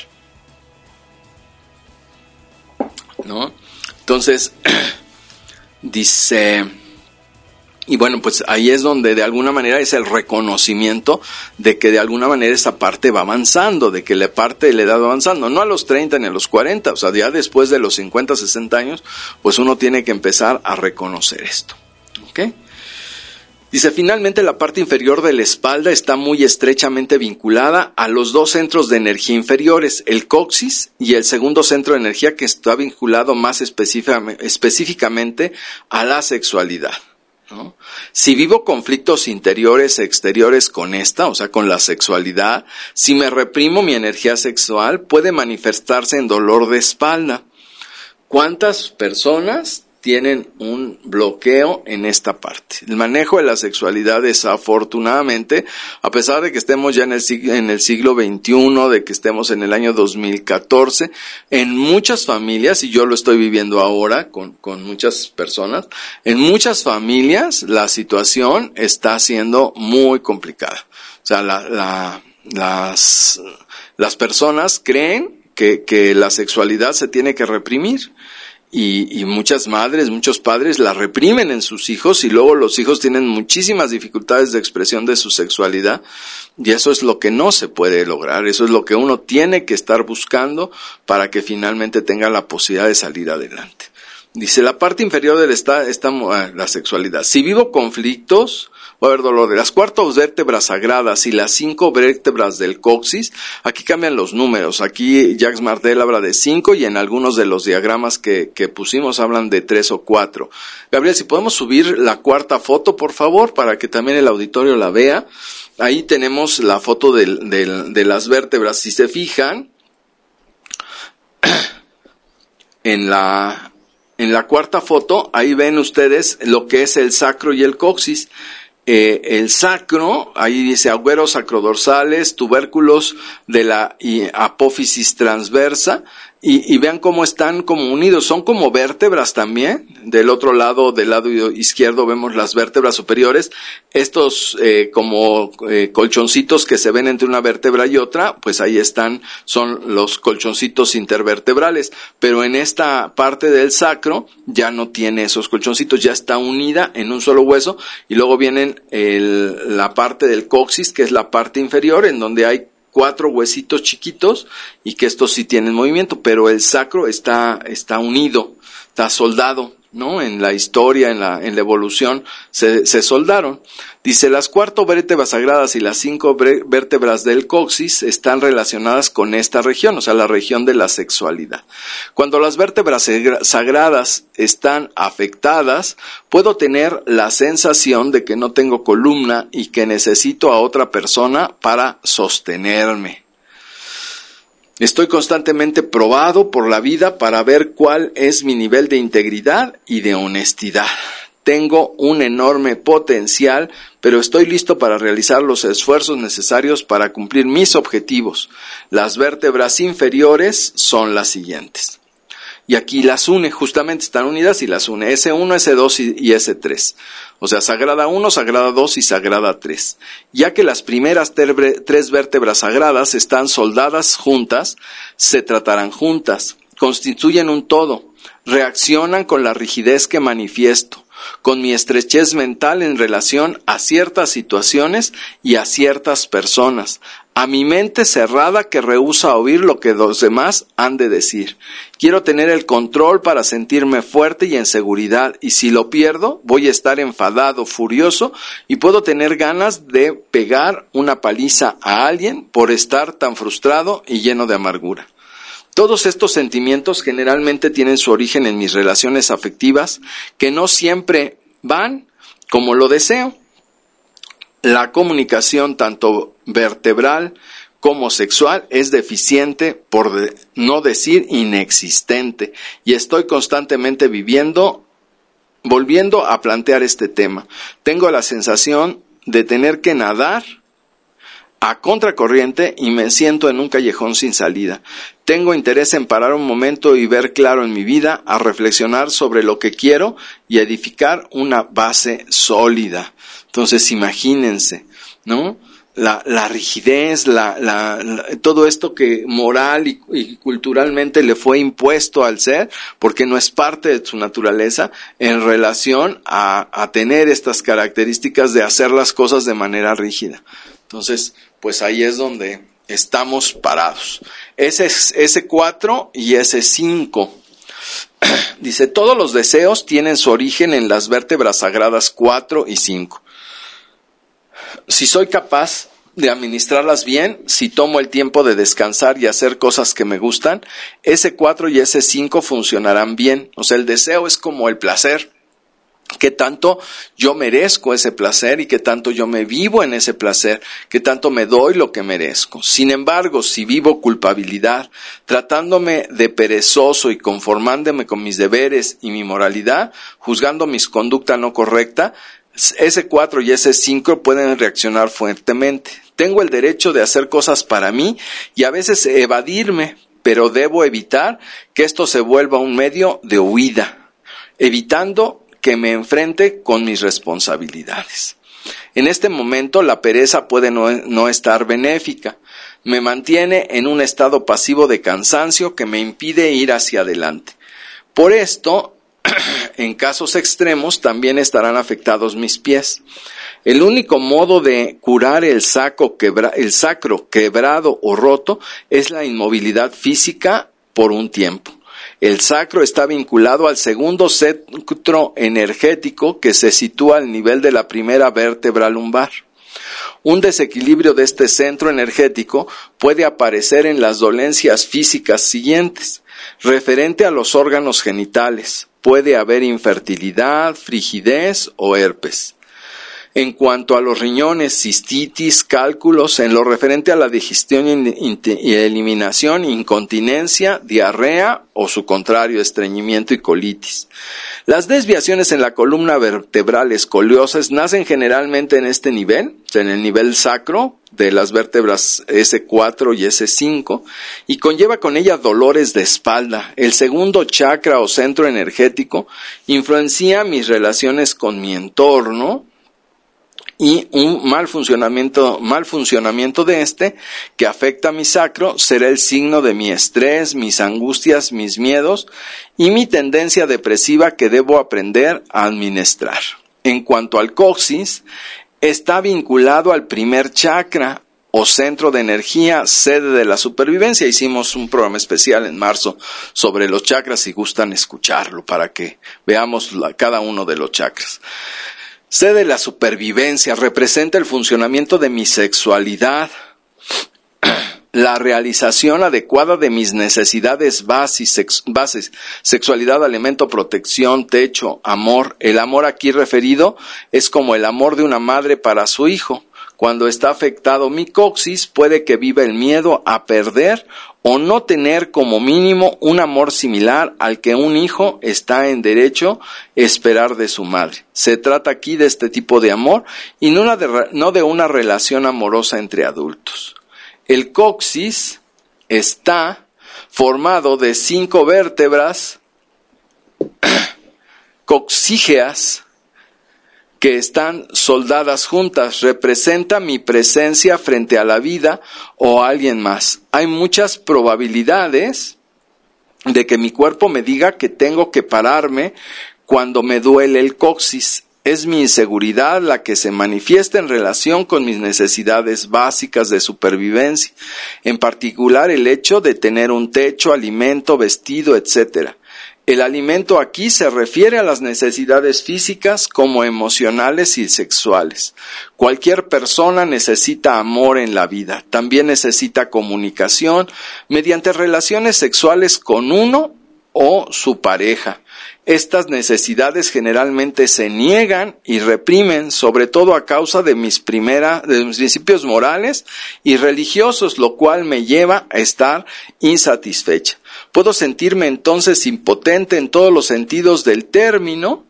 Speaker 3: ¿no? Entonces, dice, y bueno, pues ahí es donde de alguna manera es el reconocimiento de que de alguna manera esa parte va avanzando, de que la parte de la edad va avanzando, no a los 30 ni a los 40, o sea, ya después de los 50, 60 años, pues uno tiene que empezar a reconocer esto, ¿ok? Dice, finalmente la parte inferior de la espalda está muy estrechamente vinculada a los dos centros de energía inferiores, el coxis y el segundo centro de energía, que está vinculado más específicamente a la sexualidad, ¿no? Si vivo conflictos interiores e exteriores con esta, o sea, con la sexualidad, si me reprimo mi energía sexual, puede manifestarse en dolor de espalda. ¿Cuántas personas tienen un bloqueo en esta parte? El manejo de la sexualidad, desafortunadamente, a pesar de que estemos ya en el siglo XXI, de que estemos en el año 2014, en muchas familias, y yo lo estoy viviendo ahora con muchas personas, en muchas familias la situación está siendo muy complicada. O sea, las personas creen que la sexualidad se tiene que reprimir. Y muchas madres, muchos padres la reprimen en sus hijos y luego los hijos tienen muchísimas dificultades de expresión de su sexualidad y eso es lo que no se puede lograr, eso es lo que uno tiene que estar buscando para que finalmente tenga la posibilidad de salir adelante. Dice, la parte inferior del está la sexualidad. Si vivo conflictos, va a haber dolor de las 4 vértebras sagradas y las 5 vértebras del coxis. Aquí cambian los números. Aquí Jacques Martel habla de 5 y en algunos de los diagramas que pusimos hablan de 3 o 4. Gabriel, si podemos subir la 4ª foto, por favor, para que también el auditorio la vea. Ahí tenemos la foto de las vértebras. Si se fijan, en la 4ª foto, ahí ven ustedes lo que es el sacro y el coxis. El sacro, ahí dice agüeros sacrodorsales, tubérculos de la apófisis transversa, y vean cómo están como unidos, son como vértebras también. Del otro lado, del lado izquierdo, vemos las vértebras superiores, estos como colchoncitos que se ven entre una vértebra y otra, pues ahí están, son los colchoncitos intervertebrales, pero en esta parte del sacro ya no tiene esos colchoncitos, ya está unida en un solo hueso, y luego vienen la parte del coxis, que es la parte inferior, en donde hay 4 huesitos chiquitos y que estos sí tienen movimiento, pero el sacro está unido, está soldado, ¿no? En la historia, en la evolución se soldaron. Dice, las 4 vértebras sagradas y las 5 vértebras del coxis están relacionadas con esta región, o sea, la región de la sexualidad. Cuando las vértebras sagradas están afectadas, puedo tener la sensación de que no tengo columna y que necesito a otra persona para sostenerme. Estoy constantemente probado por la vida para ver cuál es mi nivel de integridad y de honestidad. Tengo un enorme potencial, pero estoy listo para realizar los esfuerzos necesarios para cumplir mis objetivos. Las vértebras inferiores son las siguientes. Y aquí las une, justamente están unidas y las une, S1, S2 y S3. O sea, Sagrada 1, Sagrada 2 y Sagrada 3. Ya que las primeras 3 vértebras sagradas están soldadas juntas, se tratarán juntas, constituyen un todo, reaccionan con la rigidez que manifiesto. con mi estrechez mental en relación a ciertas situaciones y a ciertas personas, a mi mente cerrada que rehúsa oír lo que los demás han de decir. Quiero tener el control para sentirme fuerte y en seguridad, y si lo pierdo, voy a estar enfadado, furioso, y puedo tener ganas de pegar una paliza a alguien por estar tan frustrado y lleno de amargura. Todos estos sentimientos generalmente tienen su origen en mis relaciones afectivas, que no siempre van como lo deseo. La comunicación volviendo vertebral como sexual es deficiente, por no decir inexistente, y estoy constantemente volviendo a plantear este tema. Tengo la sensación de tener que nadar a contracorriente y me siento en un callejón sin salida. Tengo interés en parar un momento y ver claro en mi vida, a reflexionar sobre lo que quiero y edificar una base sólida. Entonces imagínense, ¿no? La rigidez, todo esto que moral y culturalmente le fue impuesto al ser, porque no es parte de su naturaleza, en relación a tener estas características de hacer las cosas de manera rígida. Entonces, pues ahí es donde estamos parados. Ese 4 y ese 5. Dice, todos los deseos tienen su origen en las vértebras sagradas 4 y 5. Si soy capaz de administrarlas bien, si tomo el tiempo de descansar y hacer cosas que me gustan, ese 4 y ese 5 funcionarán bien. O sea, el deseo es como el placer. Qué tanto yo merezco ese placer y qué tanto yo me vivo en ese placer, qué tanto me doy lo que merezco. Sin embargo, si vivo culpabilidad, tratándome de perezoso y conformándome con mis deberes y mi moralidad, juzgando mis conducta no correcta, ese 4 y ese 5 pueden reaccionar fuertemente. Tengo el derecho de hacer cosas para mí y a veces evadirme, pero debo evitar que esto se vuelva un medio de huida, evitando que me enfrente con mis responsabilidades. En este momento la pereza puede no estar benéfica. Me mantiene en un estado pasivo de cansancio que me impide ir hacia adelante. Por esto, en casos extremos, también estarán afectados mis pies. El único modo de curar el sacro quebrado o roto es la inmovilidad física por un tiempo. El sacro está vinculado al segundo centro energético que se sitúa al nivel de la primera vértebra lumbar. Un desequilibrio de este centro energético puede aparecer en las dolencias físicas siguientes. Referente a los órganos genitales, puede haber infertilidad, frigidez o herpes. En cuanto a los riñones, cistitis, cálculos. En lo referente a la digestión y eliminación, incontinencia, diarrea o su contrario, estreñimiento y colitis. Las desviaciones en la columna vertebral escoliosis nacen generalmente en este nivel, en el nivel sacro de las vértebras S4 y S5, y conlleva con ella dolores de espalda. El segundo chakra o centro energético influencia mis relaciones con mi entorno, y un mal funcionamiento de este, que afecta a mi sacro, será el signo de mi estrés, mis angustias, mis miedos y mi tendencia depresiva que debo aprender a administrar. En cuanto al coxis, está vinculado al primer chakra o centro de energía, sede de la supervivencia. Hicimos un programa especial en marzo sobre los chakras, si gustan escucharlo para que veamos cada uno de los chakras. Sede de la supervivencia, representa el funcionamiento de mi sexualidad, la realización adecuada de mis necesidades bases, sexualidad, alimento, protección, techo, amor. El amor aquí referido es como el amor de una madre para su hijo. Cuando está afectado mi coxis, puede que viva el miedo a perder o no tener como mínimo un amor similar al que un hijo está en derecho a esperar de su madre. Se trata aquí de este tipo de amor y no de una relación amorosa entre adultos. El coxis está formado de 5 vértebras coxígeas que están soldadas juntas. Representa mi presencia frente a la vida o a alguien más. Hay muchas probabilidades de que mi cuerpo me diga que tengo que pararme cuando me duele el coxis. Es mi inseguridad la que se manifiesta en relación con mis necesidades básicas de supervivencia, en particular el hecho de tener un techo, alimento, vestido, etc. El alimento aquí se refiere a las necesidades físicas como emocionales y sexuales. Cualquier persona necesita amor en la vida, también necesita comunicación mediante relaciones sexuales con uno o su pareja. Estas necesidades generalmente se niegan y reprimen, sobre todo a causa de mis principios morales y religiosos, lo cual me lleva a estar insatisfecha. Puedo sentirme entonces impotente en todos los sentidos del término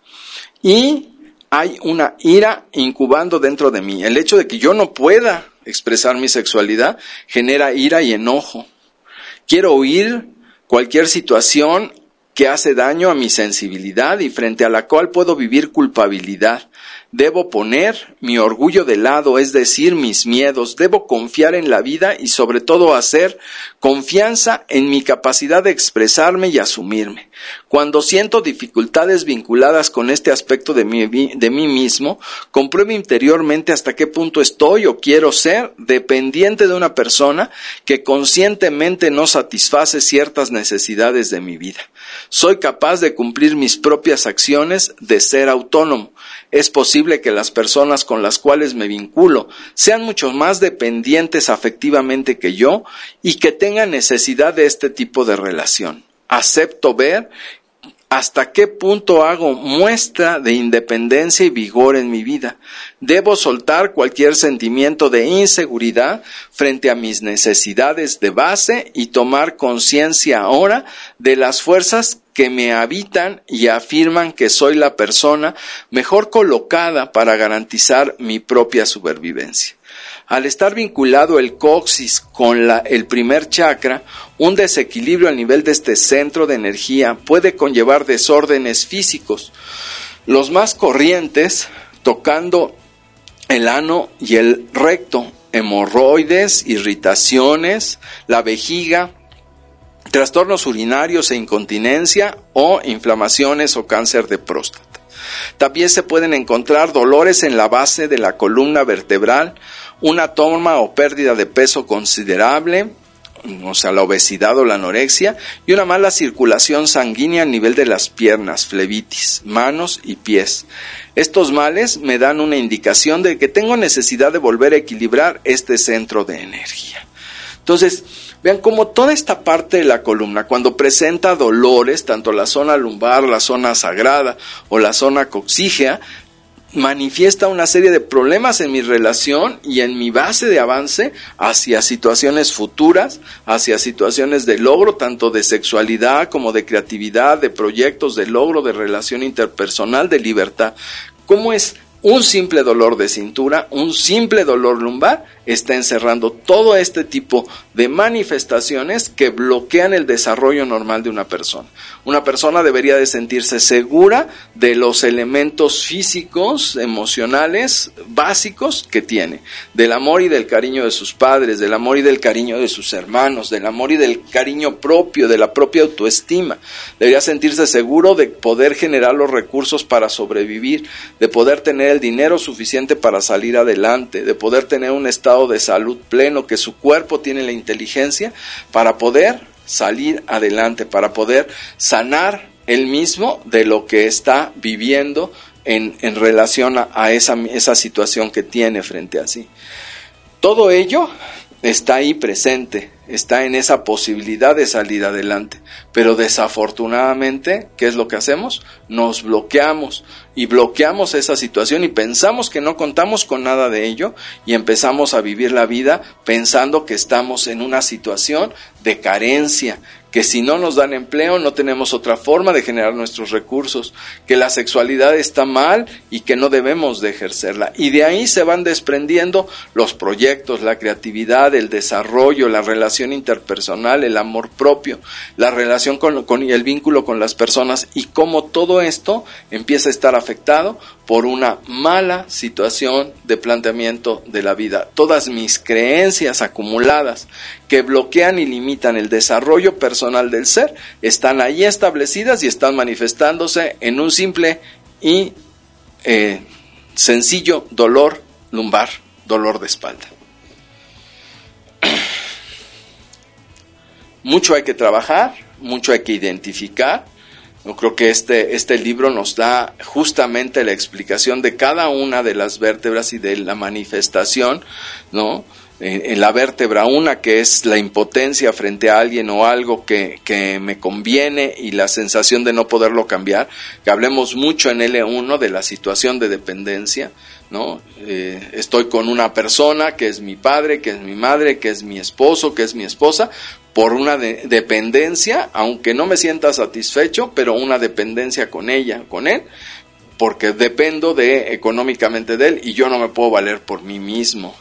Speaker 3: y hay una ira incubando dentro de mí. El hecho de que yo no pueda expresar mi sexualidad genera ira y enojo. Quiero huir cualquier situación que hace daño a mi sensibilidad y frente a la cual puedo vivir culpabilidad. Debo poner mi orgullo de lado, es decir, mis miedos. Debo confiar en la vida y sobre todo hacer confianza en mi capacidad de expresarme y asumirme. Cuando siento dificultades vinculadas con este aspecto de mí mismo, compruebo interiormente hasta qué punto estoy o quiero ser dependiente de una persona que conscientemente no satisface ciertas necesidades de mi vida. Soy capaz de cumplir mis propias acciones, de ser autónomo. Es posible que las personas con las cuales me vinculo sean mucho más dependientes afectivamente que yo y que tengan necesidad de este tipo de relación. Acepto ver hasta qué punto hago muestra de independencia y vigor en mi vida. Debo soltar cualquier sentimiento de inseguridad frente a mis necesidades de base y tomar conciencia ahora de las fuerzas que me habitan y afirman que soy la persona mejor colocada para garantizar mi propia supervivencia. Al estar vinculado el coxis con el primer chakra, un desequilibrio al nivel de este centro de energía puede conllevar desórdenes físicos. Los más corrientes, tocando el ano y el recto, hemorroides, irritaciones, la vejiga, trastornos urinarios e incontinencia o inflamaciones o cáncer de próstata. También se pueden encontrar dolores en la base de la columna vertebral, una toma o pérdida de peso considerable, o sea, la obesidad o la anorexia, y una mala circulación sanguínea a nivel de las piernas, flebitis, manos y pies. Estos males me dan una indicación de que tengo necesidad de volver a equilibrar este centro de energía. Entonces, vean cómo toda esta parte de la columna, cuando presenta dolores, tanto la zona lumbar, la zona sagrada o la zona coxígea, manifiesta una serie de problemas en mi relación y en mi base de avance hacia situaciones futuras, hacia situaciones de logro, tanto de sexualidad como de creatividad, de proyectos, de logro, de relación interpersonal, de libertad. ¿Cómo es? Un simple dolor de cintura, un simple dolor lumbar, está encerrando todo este tipo de manifestaciones que bloquean el desarrollo normal de una persona. Una persona debería de sentirse segura de los elementos físicos, emocionales, básicos que tiene. Del amor y del cariño de sus padres, del amor y del cariño de sus hermanos, del amor y del cariño propio, de la propia autoestima. Debería sentirse seguro de poder generar los recursos para sobrevivir, de poder tener el dinero suficiente para salir adelante, de poder tener un estado de salud pleno, que su cuerpo tiene la inteligencia para poder salir adelante, para poder sanar él mismo de lo que está viviendo en relación a esa situación que tiene frente a sí. Todo ello está ahí presente, está en esa posibilidad de salir adelante, pero desafortunadamente, ¿qué es lo que hacemos? Nos bloqueamos y bloqueamos esa situación y pensamos que no contamos con nada de ello y empezamos a vivir la vida pensando que estamos en una situación de carencia, que si no nos dan empleo no tenemos otra forma de generar nuestros recursos, que la sexualidad está mal y que no debemos de ejercerla. Y de ahí se van desprendiendo los proyectos, la creatividad, el desarrollo, la relación interpersonal, el amor propio, la relación con el vínculo con las personas, y cómo todo esto empieza a estar afectado por una mala situación de planteamiento de la vida. Todas mis creencias acumuladas que bloquean y limitan el desarrollo personal personal del ser están ahí establecidas y están manifestándose en un simple y sencillo dolor lumbar, dolor de espalda. Mucho hay que trabajar, mucho hay que identificar. Yo creo que este libro nos da justamente la explicación de cada una de las vértebras y de la manifestación, ¿no? En la vértebra 1, que es la impotencia frente a alguien o algo que me conviene y la sensación de no poderlo cambiar, que hablemos mucho en L1 de la situación de dependencia, ¿no? Estoy con una persona que es mi padre, que es mi madre, que es mi esposo, que es mi esposa, por una dependencia, aunque no me sienta satisfecho, pero una dependencia con ella, con él, porque dependo económicamente de él y yo no me puedo valer por mí mismo.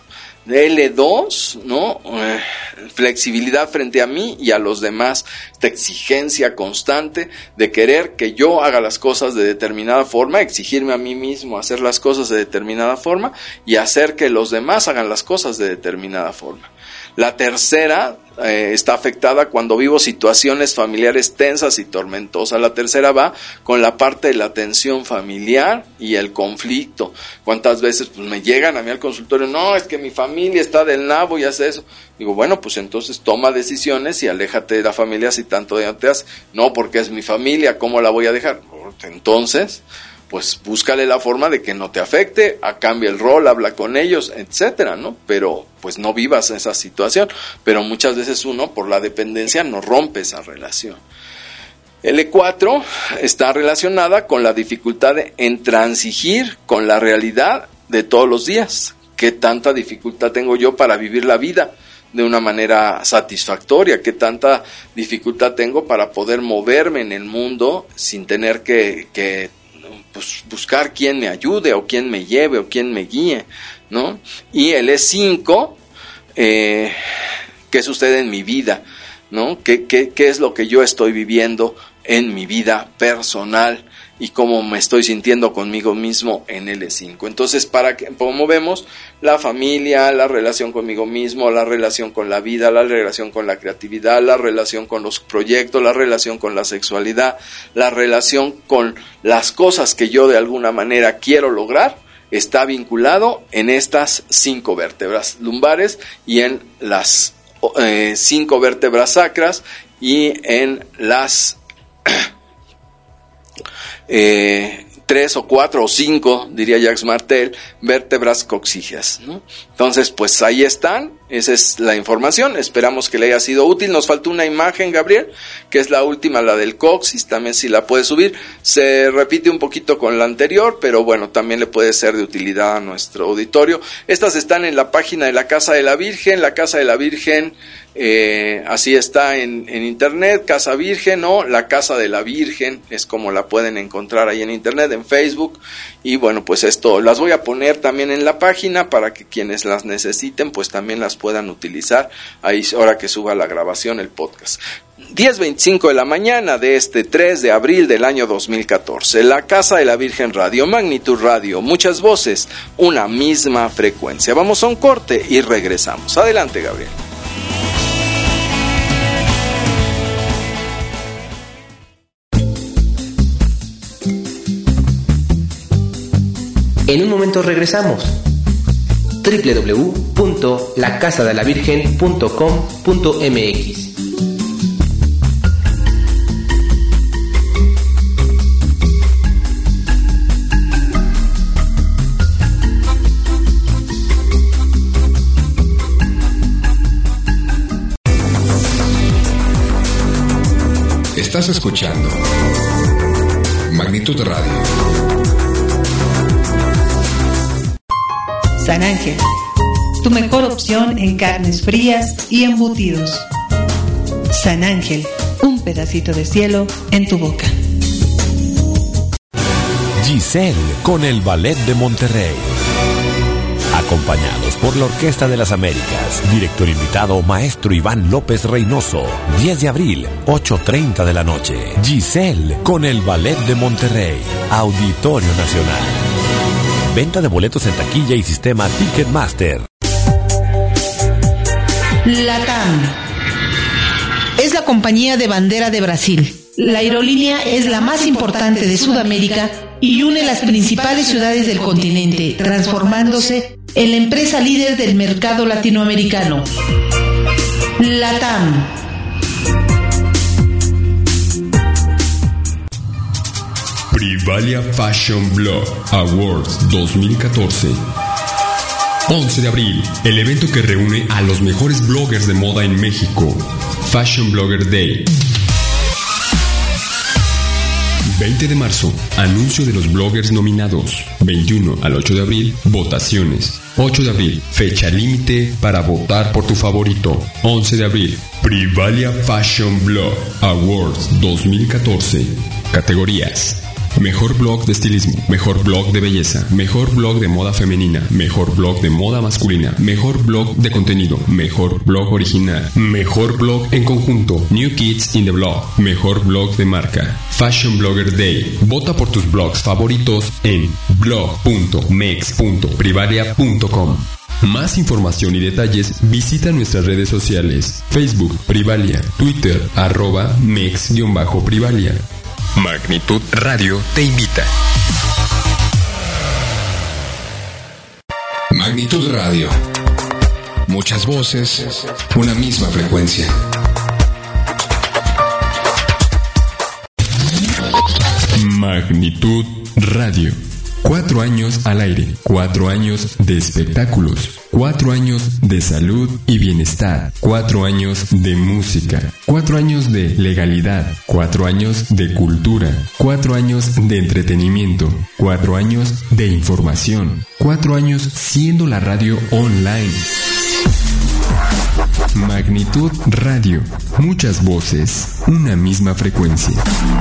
Speaker 3: L2, ¿no? Flexibilidad frente a mí y a los demás, esta exigencia constante de querer que yo haga las cosas de determinada forma, exigirme a mí mismo hacer las cosas de determinada forma y hacer que los demás hagan las cosas de determinada forma. La tercera está afectada cuando vivo situaciones familiares tensas y tormentosas. La tercera va con la parte de la tensión familiar y el conflicto. ¿Cuántas veces pues me llegan a mí al consultorio? No, es que mi familia está del nabo y hace eso. Digo, bueno, pues entonces toma decisiones y aléjate de la familia si tanto daño te hace. No, porque es mi familia, ¿cómo la voy a dejar? Entonces, pues búscale la forma de que no te afecte, cambia el rol, habla con ellos, etcétera, ¿no? Pero pues no vivas esa situación. Pero muchas veces uno, por la dependencia, no rompe esa relación. L4 está relacionada con la dificultad en transigir con la realidad de todos los días. ¿Qué tanta dificultad tengo yo para vivir la vida de una manera satisfactoria? ¿Qué tanta dificultad tengo para poder moverme en el mundo sin tener que pues buscar quién me ayude o quién me lleve o quién me guíe, ¿no? Y el E5, ¿qué sucede en mi vida, ¿no? ¿Qué es lo que yo estoy viviendo en mi vida personal y cómo me estoy sintiendo conmigo mismo en L5? Entonces, como vemos, la familia, la relación conmigo mismo, la relación con la vida, la relación con la creatividad, la relación con los proyectos, la relación con la sexualidad, la relación con las cosas que yo de alguna manera quiero lograr, está vinculado en estas 5 vértebras lumbares y en las 5 vértebras sacras y en las 3 o 4 o 5, diría Jacques Martel, vértebras coxígeas, ¿no? Entonces, pues ahí están, esa es la información, esperamos que le haya sido útil. Nos faltó una imagen, Gabriel, que es la última, la del coxis, también si la puedes subir, se repite un poquito con la anterior, pero bueno, también le puede ser de utilidad a nuestro auditorio. Estas están en la página de la Casa de la Virgen, así está en internet, Casa Virgen o la Casa de la Virgen, es como la pueden encontrar ahí en internet, en Facebook. Y bueno, pues esto las voy a poner también en la página para que quienes las necesiten pues también las puedan utilizar ahí ahora que suba la grabación, el podcast. 10:25 de la mañana de este 3 de abril del año 2014. La Casa de la Virgen Radio, Magnitud Radio, muchas voces, una misma frecuencia. Vamos a un corte y regresamos. Adelante, Gabriel.
Speaker 2: En un momento regresamos. www.lacasadelavirgen.com.mx.
Speaker 7: Estás escuchando Magnitud Radio.
Speaker 11: San Ángel, tu mejor opción en carnes frías y embutidos. San Ángel, un pedacito de cielo en tu boca.
Speaker 6: Giselle con el Ballet de Monterrey. Acompañados por la Orquesta de las Américas. Director invitado, maestro Iván López Reynoso. 10 de abril, 8:30 de la noche. Giselle con el Ballet de Monterrey. Auditorio Nacional. Venta de boletos en taquilla y sistema Ticketmaster.
Speaker 4: LATAM es la compañía de bandera de Brasil. La aerolínea es la más importante de Sudamérica y une las principales ciudades del continente, transformándose en la empresa líder del mercado latinoamericano. LATAM.
Speaker 1: Privalia Fashion Blog Awards 2014. 11 de abril, el evento que reúne a los mejores bloggers de moda en México. Fashion Blogger Day. 20 de marzo, anuncio de los bloggers nominados. 21 al 8 de abril, votaciones. 8 de abril, fecha límite para votar por tu favorito. 11 de abril, Privalia Fashion Blog Awards 2014. Categorías: mejor blog de estilismo, mejor blog de belleza, mejor blog de moda femenina, mejor blog de moda masculina, mejor blog de contenido, mejor blog original, mejor blog en conjunto, New Kids in the Blog, mejor blog de marca. Fashion Blogger Day. Vota por tus blogs favoritos en blog.mex.privalia.com. Más información y detalles visita nuestras redes sociales: Facebook Privalia, Twitter @mex_privalia. Magnitud Radio te invita.
Speaker 7: Magnitud Radio. Muchas voces, una misma frecuencia.
Speaker 1: Magnitud Radio. 4 años al aire, 4 años de espectáculos, 4 años de salud y bienestar, 4 años de música, 4 años de legalidad, 4 años de cultura, 4 años de entretenimiento, 4 años de información, 4 años siendo la radio online. Magnitud Radio. Muchas voces, una misma frecuencia.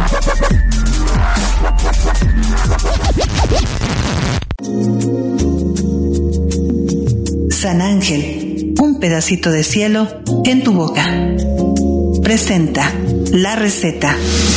Speaker 11: San Ángel, un pedacito de cielo en tu boca. Presenta la receta.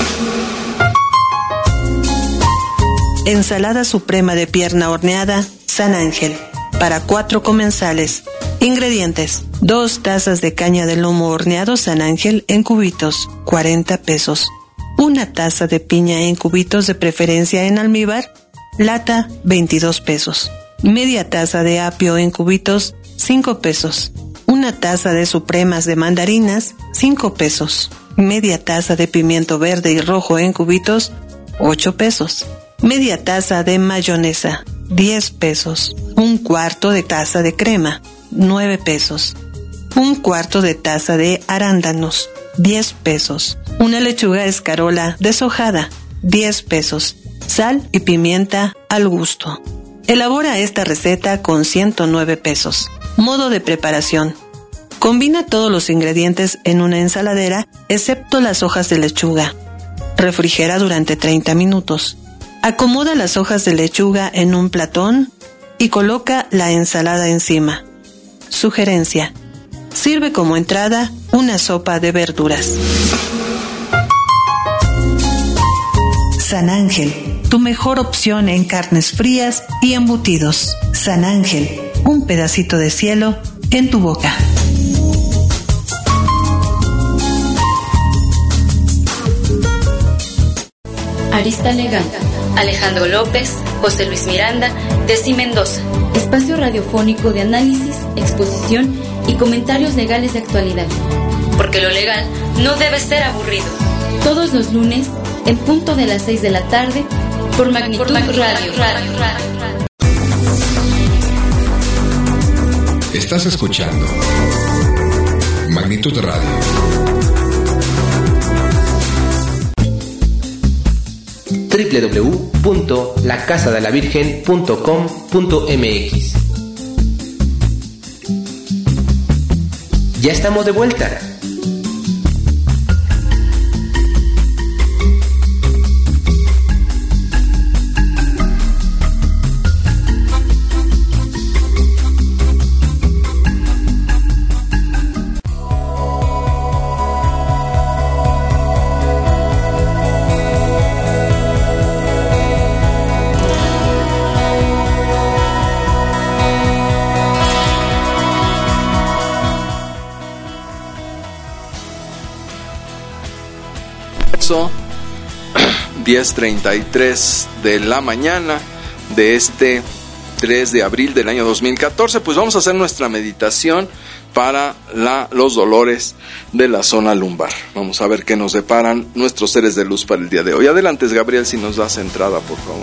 Speaker 11: Ensalada suprema de pierna horneada San Ángel, para 4 comensales. Ingredientes: 2 tazas de caña de lomo horneado San Ángel en cubitos, 40 pesos. 1 taza de piña en cubitos, de preferencia en almíbar, lata, 22 pesos. Media taza de apio en cubitos, 5 pesos. 1 taza de supremas de mandarinas, 5 pesos. Media taza de pimiento verde y rojo en cubitos, 8 pesos. Media taza de mayonesa, 10 pesos. 1/4 de taza de crema, 9 pesos. 1/4 de taza de arándanos, 10 pesos. 1 lechuga escarola deshojada, 10 pesos. Sal y pimienta al gusto. Elabora esta receta con 109 pesos. Modo de preparación: combina todos los ingredientes en una ensaladera, excepto las hojas de lechuga. Refrigera durante 30 minutos. Acomoda las hojas de lechuga en un platón y coloca la ensalada encima. Sugerencia: sirve como entrada una sopa de verduras. San Ángel, tu mejor opción en carnes frías y embutidos. San Ángel, un pedacito de cielo en tu boca.
Speaker 17: Arista Legal, Alejandro López, José Luis Miranda, Desi Mendoza. Espacio radiofónico de análisis, exposición y comentarios legales de actualidad. Porque lo legal no debe ser aburrido. Todos los lunes, en punto de las 6 de la tarde, por Magnitud Radio.
Speaker 7: Estás escuchando Magnitud Radio.
Speaker 2: www.lacasadelavirgen.com.mx. Ya estamos de vuelta.
Speaker 3: marzo, 10:33 de la mañana de este 3 de abril del año 2014, pues vamos a hacer nuestra meditación para los dolores de la zona lumbar. Vamos a ver qué nos deparan nuestros seres de luz para el día de hoy. Adelante, Gabriel, si nos das entrada, por favor.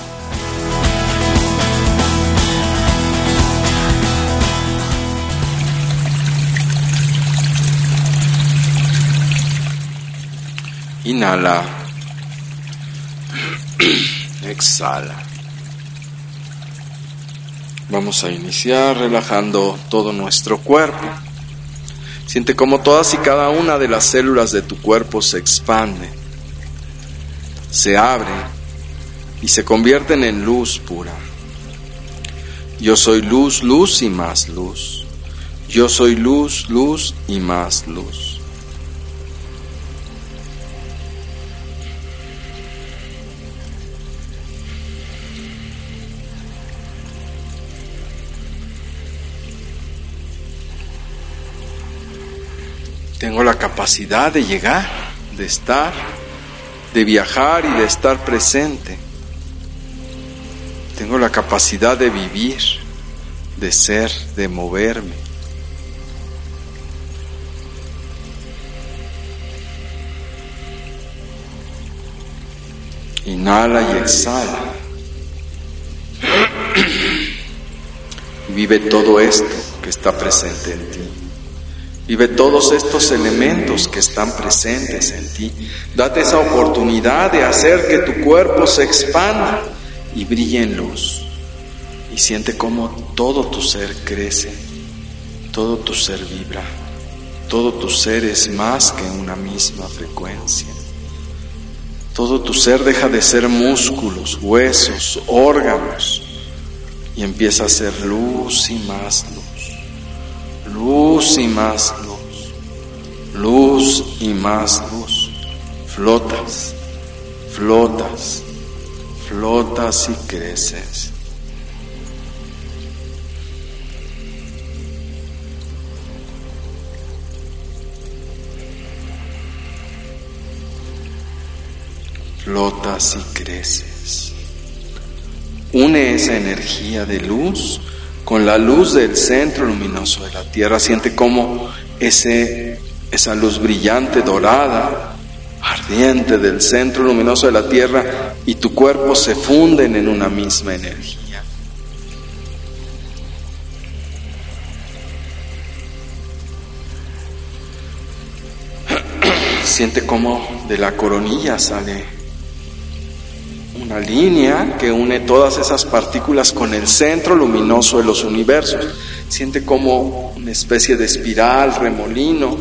Speaker 3: Inhala. Exhala. Vamos a iniciar relajando todo nuestro cuerpo. Siente cómo todas y cada una de las células de tu cuerpo se expanden, se abren y se convierten en luz pura. Yo soy luz, luz y más luz. Yo soy luz, luz y más luz. Tengo la capacidad de llegar, de estar, de viajar y de estar presente. Tengo la capacidad de vivir, de ser, de moverme. Inhala y exhala. Vive todo esto que está presente en ti. Vive todos estos elementos que están presentes en ti. Date esa oportunidad de hacer que tu cuerpo se expanda y brille en luz. Y siente cómo todo tu ser crece, todo tu ser vibra, todo tu ser es más que una misma frecuencia. Todo tu ser deja de ser músculos, huesos, órganos y empieza a ser luz y más luz. Luz y más luz, luz y más luz. Flotas, flotas, flotas y creces. Flotas y creces. Une esa energía de luz con la luz del centro luminoso de la Tierra. Siente cómo esa luz brillante, dorada, ardiente del centro luminoso de la Tierra y tu cuerpo se funden en una misma energía. Siente cómo de la coronilla sale una línea que une todas esas partículas con el centro luminoso de los universos. Siente como una especie de espiral, remolino,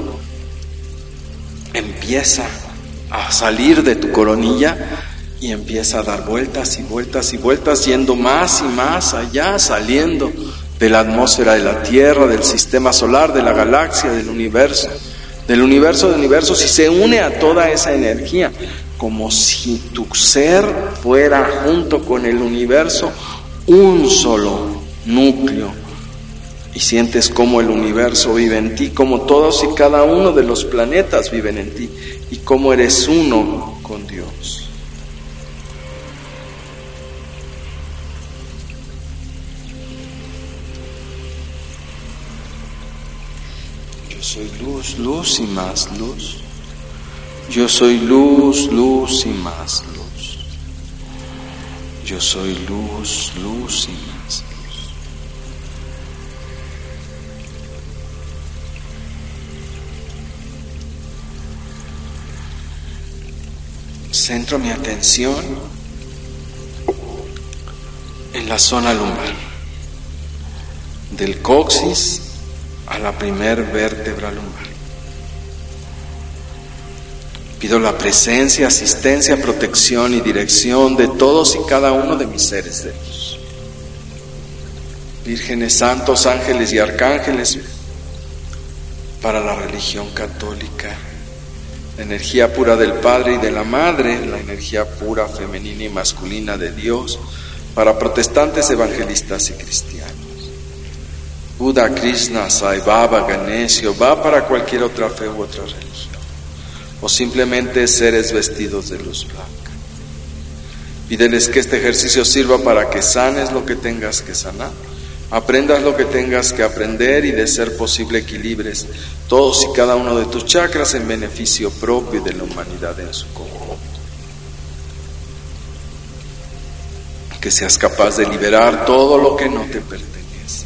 Speaker 3: empieza a salir de tu coronilla y empieza a dar vueltas y vueltas y vueltas, yendo más y más allá, saliendo de la atmósfera de la Tierra, del sistema solar, de la galaxia, del universo de universos, y se une a toda esa energía, como si tu ser fuera junto con el universo un solo núcleo. Y sientes cómo el universo vive en ti, como todos y cada uno de los planetas viven en ti, y cómo eres uno con Dios. Yo soy luz, luz y más luz. Yo soy luz, luz y más luz. Yo soy luz, luz y más luz. Centro mi atención en la zona lumbar, del coxis a la primer vértebra lumbar. Pido la presencia, asistencia, protección y dirección de todos y cada uno de mis seres de luz. Vírgenes, santos, ángeles y arcángeles para la religión católica, la energía pura del Padre y de la Madre, la energía pura femenina y masculina de Dios, para protestantes, evangelistas y cristianos. Buda, Krishna, Sai Baba, Ganesha, va para cualquier otra fe u otra religión. o simplemente seres vestidos de luz blanca. Pídeles que este ejercicio sirva para que sanes lo que tengas que sanar, aprendas lo que tengas que aprender y, de ser posible, equilibres todos y cada uno de tus chakras en beneficio propio y de la humanidad en su conjunto. Que seas capaz de liberar todo lo que no te pertenece.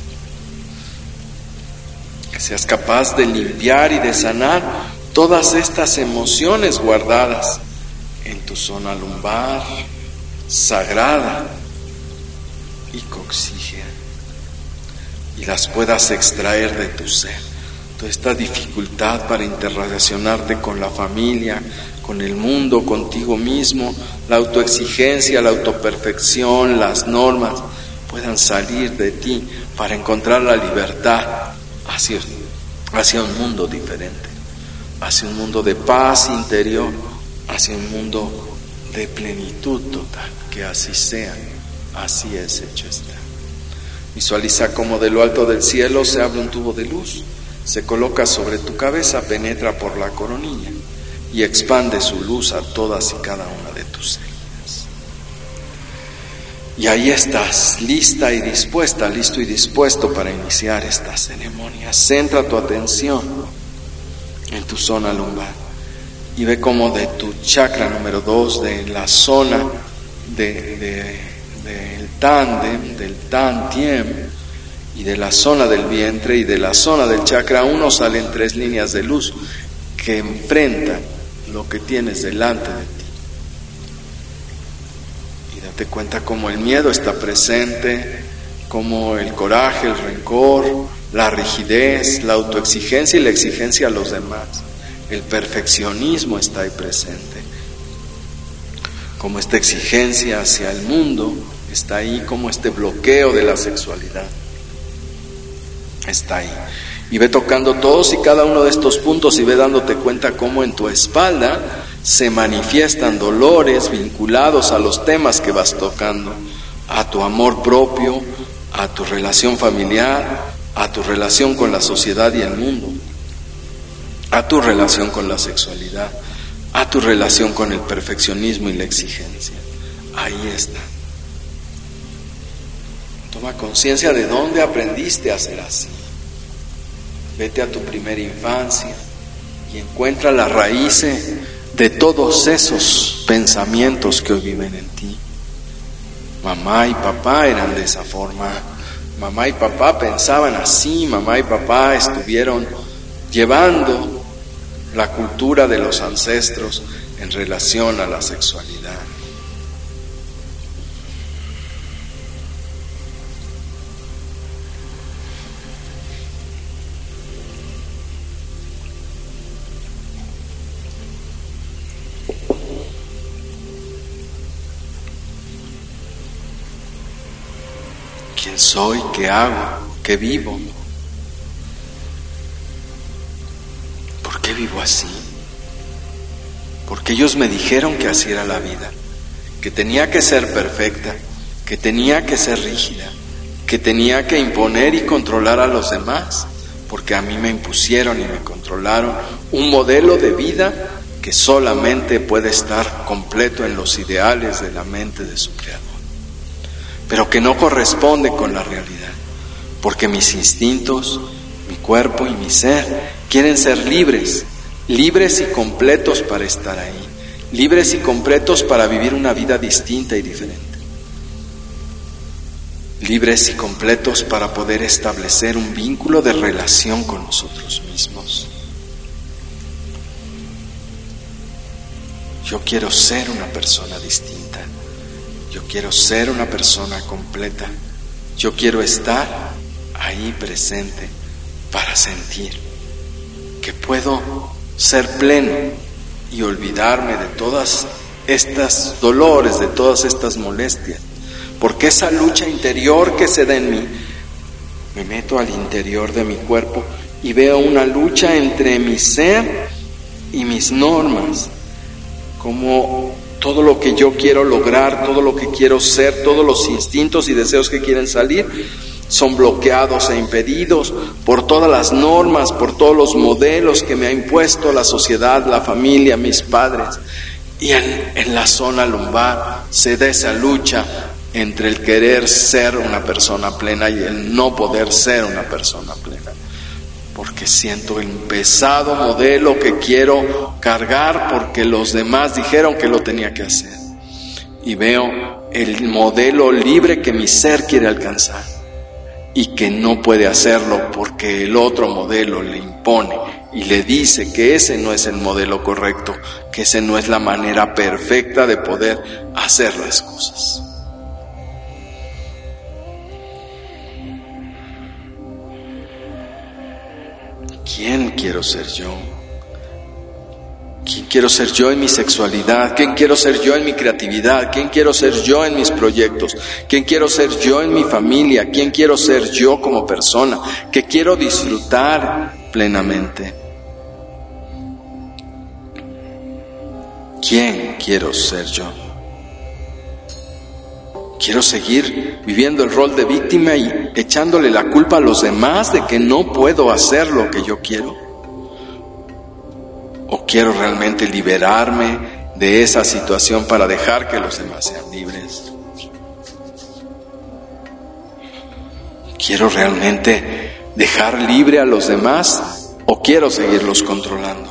Speaker 3: Que seas capaz de limpiar y de sanar todas estas emociones guardadas en tu zona lumbar, sagrada y coxígea, y las puedas extraer de tu ser. Toda esta dificultad para interrelacionarte con la familia, con el mundo, contigo mismo, la autoexigencia, la autoperfección, las normas, puedan salir de ti para encontrar la libertad hacia un mundo diferente, hacia un mundo de paz interior, hacia un mundo de plenitud total. Que así sea, así es, hecho está. Visualiza cómo de lo alto del cielo se abre un tubo de luz, se coloca sobre tu cabeza, penetra por la coronilla y expande su luz a todas y cada una de tus células. Y ahí estás, lista y dispuesta, listo y dispuesto para iniciar esta ceremonia. Centra tu atención en tu zona lumbar y ve cómo de tu chakra número 2, de la zona del tándem, del tantiem, y de la zona del vientre y de la zona del chakra 1 salen 3 líneas de luz que enfrentan lo que tienes delante de ti. Y date cuenta cómo el miedo está presente, cómo el coraje, el rencor, la rigidez, la autoexigencia y la exigencia a los demás, el perfeccionismo está ahí presente, como esta exigencia hacia el mundo está ahí, como este bloqueo de la sexualidad está ahí. Y ve tocando todos y cada uno de estos puntos y ve dándote cuenta cómo en tu espalda se manifiestan dolores vinculados a los temas que vas tocando, a tu amor propio, a tu relación familiar, a tu relación con la sociedad y el mundo, a tu relación con la sexualidad, a tu relación con el perfeccionismo y la exigencia. Ahí está. Toma conciencia de dónde aprendiste a ser así. Vete a tu primera infancia y encuentra las raíces de todos esos pensamientos que hoy viven en ti. Mamá y papá eran de esa forma. Mamá y papá pensaban así. Mamá y papá estuvieron llevando la cultura de los ancestros en relación a la sexualidad. ¿Quién soy? ¿Qué hago? ¿Qué vivo? ¿Por qué vivo así? Porque ellos me dijeron que así era la vida, que tenía que ser perfecta, que tenía que ser rígida, que tenía que imponer y controlar a los demás, porque a mí me impusieron y me controlaron un modelo de vida que solamente puede estar completo en los ideales de la mente de su creador, pero que no corresponde con la realidad, porque mis instintos, mi cuerpo y mi ser quieren ser libres, libres y completos para estar ahí, libres y completos para vivir una vida distinta y diferente, libres y completos para poder establecer un vínculo de relación con nosotros mismos. Yo quiero ser una persona distinta. Yo quiero ser una persona completa. Yo quiero estar ahí presente para sentir que puedo ser pleno y olvidarme de todas estas dolores, de todas estas molestias. Porque esa lucha interior que se da en mí, me meto al interior de mi cuerpo y veo una lucha entre mi ser y mis normas, como todo lo que yo quiero lograr, todo lo que quiero ser, todos los instintos y deseos que quieren salir, son bloqueados e impedidos por todas las normas, por todos los modelos que me ha impuesto la sociedad, la familia, mis padres. Y en la zona lumbar se da esa lucha entre el querer ser una persona plena y el no poder ser una persona plena. Porque siento el pesado modelo que quiero cargar porque los demás dijeron que lo tenía que hacer. Y veo el modelo libre que mi ser quiere alcanzar y que no puede hacerlo porque el otro modelo le impone y le dice que ese no es el modelo correcto, que ese no es la manera perfecta de poder hacer las cosas. ¿Quién quiero ser yo? ¿Quién quiero ser yo en mi sexualidad? ¿Quién quiero ser yo en mi creatividad? ¿Quién quiero ser yo en mis proyectos? ¿Quién quiero ser yo en mi familia? ¿Quién quiero ser yo como persona? ¿Qué quiero disfrutar plenamente? ¿Quién quiero ser yo? ¿Quiero seguir viviendo el rol de víctima y echándole la culpa a los demás de que no puedo hacer lo que yo quiero? ¿O quiero realmente liberarme de esa situación para dejar que los demás sean libres? ¿Quiero realmente dejar libre a los demás o quiero seguirlos controlando?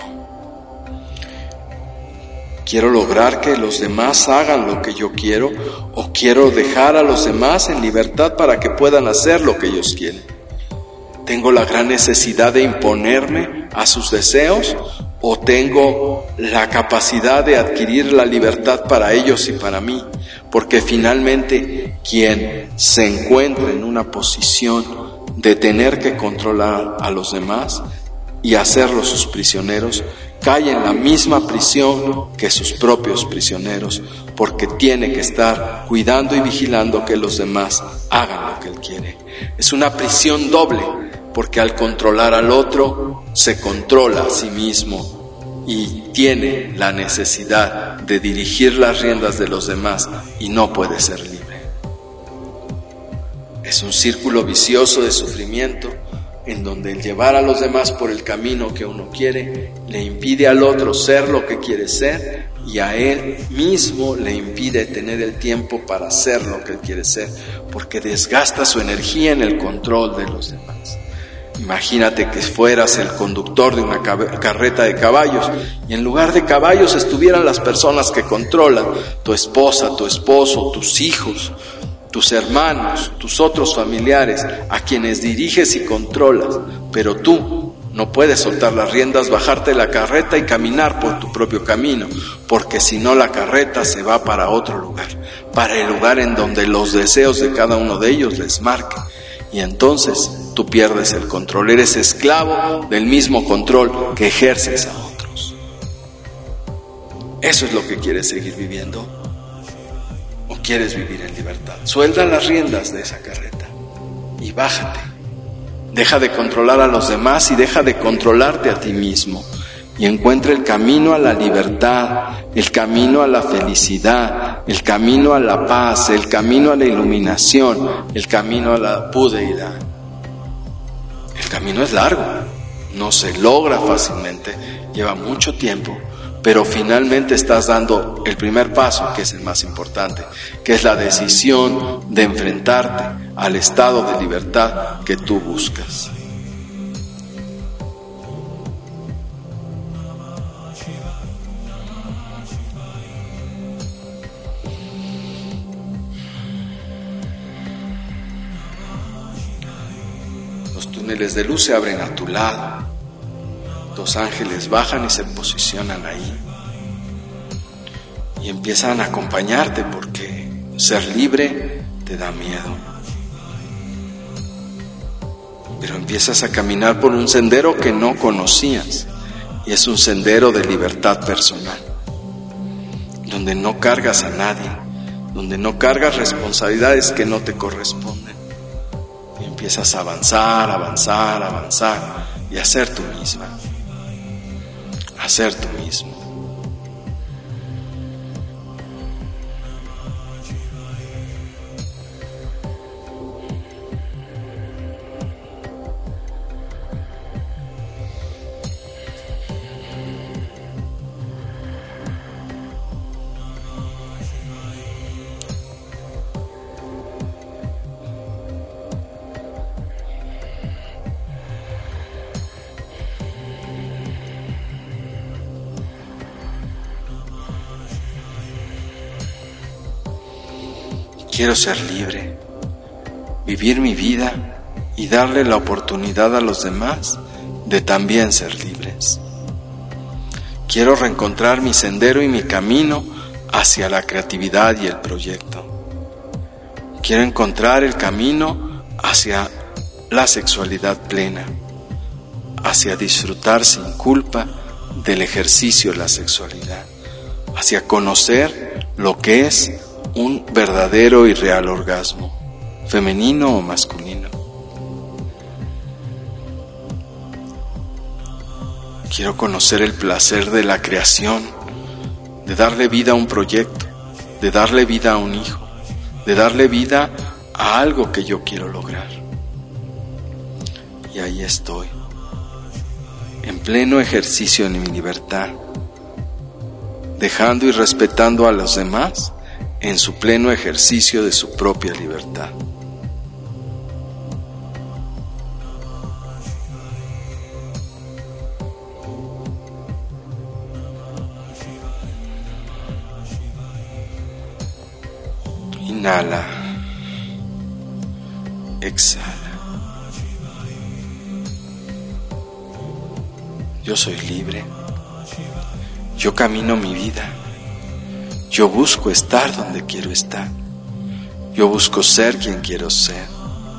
Speaker 3: ¿Quiero lograr que los demás hagan lo que yo quiero o quiero dejar a los demás en libertad para que puedan hacer lo que ellos quieren? ¿Tengo la gran necesidad de imponerme a sus deseos o tengo la capacidad de adquirir la libertad para ellos y para mí? Porque finalmente quien se encuentra en una posición de tener que controlar a los demás y hacerlos sus prisioneros, cae en la misma prisión que sus propios prisioneros, porque tiene que estar cuidando y vigilando que los demás hagan lo que él quiere. Es una prisión doble, porque al controlar al otro, se controla a sí mismo y tiene la necesidad de dirigir las riendas de los demás y no puede ser libre. Es un círculo vicioso de sufrimiento en donde el llevar a los demás por el camino que uno quiere le impide al otro ser lo que quiere ser y a él mismo le impide tener el tiempo para ser lo que él quiere ser, porque desgasta su energía en el control de los demás. Imagínate que fueras el conductor de una carreta de caballos y en lugar de caballos estuvieran las personas que controlan, tu esposa, tu esposo, tus hijos, tus hermanos, tus otros familiares, a quienes diriges y controlas, pero tú no puedes soltar las riendas, bajarte de la carreta y caminar por tu propio camino, porque si no la carreta se va para otro lugar, para el lugar en donde los deseos de cada uno de ellos les marquen, y entonces tú pierdes el control, eres esclavo del mismo control que ejerces a otros. ¿Eso es lo que quieres seguir viviendo? ¿O quieres vivir en libertad? Suelta las riendas de esa carreta y bájate. Deja de controlar a los demás y deja de controlarte a ti mismo. Y encuentra el camino a la libertad, el camino a la felicidad, el camino a la paz, el camino a la iluminación, el camino a la budeidad. El camino es largo, no se logra fácilmente, lleva mucho tiempo, pero finalmente estás dando el primer paso, que es el más importante, que es la decisión de enfrentarte al estado de libertad que tú buscas. Los túneles de luz se abren a tu lado. Dos ángeles bajan y se posicionan ahí y empiezan a acompañarte porque ser libre te da miedo, pero empiezas a caminar por un sendero que no conocías y es un sendero de libertad personal, donde no cargas a nadie, donde no cargas responsabilidades que no te corresponden y empiezas a avanzar, avanzar, avanzar y a ser tú misma. A ser tú mismo. Quiero ser libre, vivir mi vida y darle la oportunidad a los demás de también ser libres. Quiero reencontrar mi sendero y mi camino hacia la creatividad y el proyecto. Quiero encontrar el camino hacia la sexualidad plena, hacia disfrutar sin culpa del ejercicio de la sexualidad, hacia conocer lo que es un verdadero y real orgasmo, femenino o masculino. Quiero conocer el placer de la creación, de darle vida a un proyecto, de darle vida a un hijo, de darle vida a algo que yo quiero lograr. Y ahí estoy, en pleno ejercicio de mi libertad, dejando y respetando a los demás en su pleno ejercicio de su propia libertad. Inhala, exhala. Yo soy libre. Yo camino mi vida. Yo busco estar donde quiero estar. Yo busco ser quien quiero ser.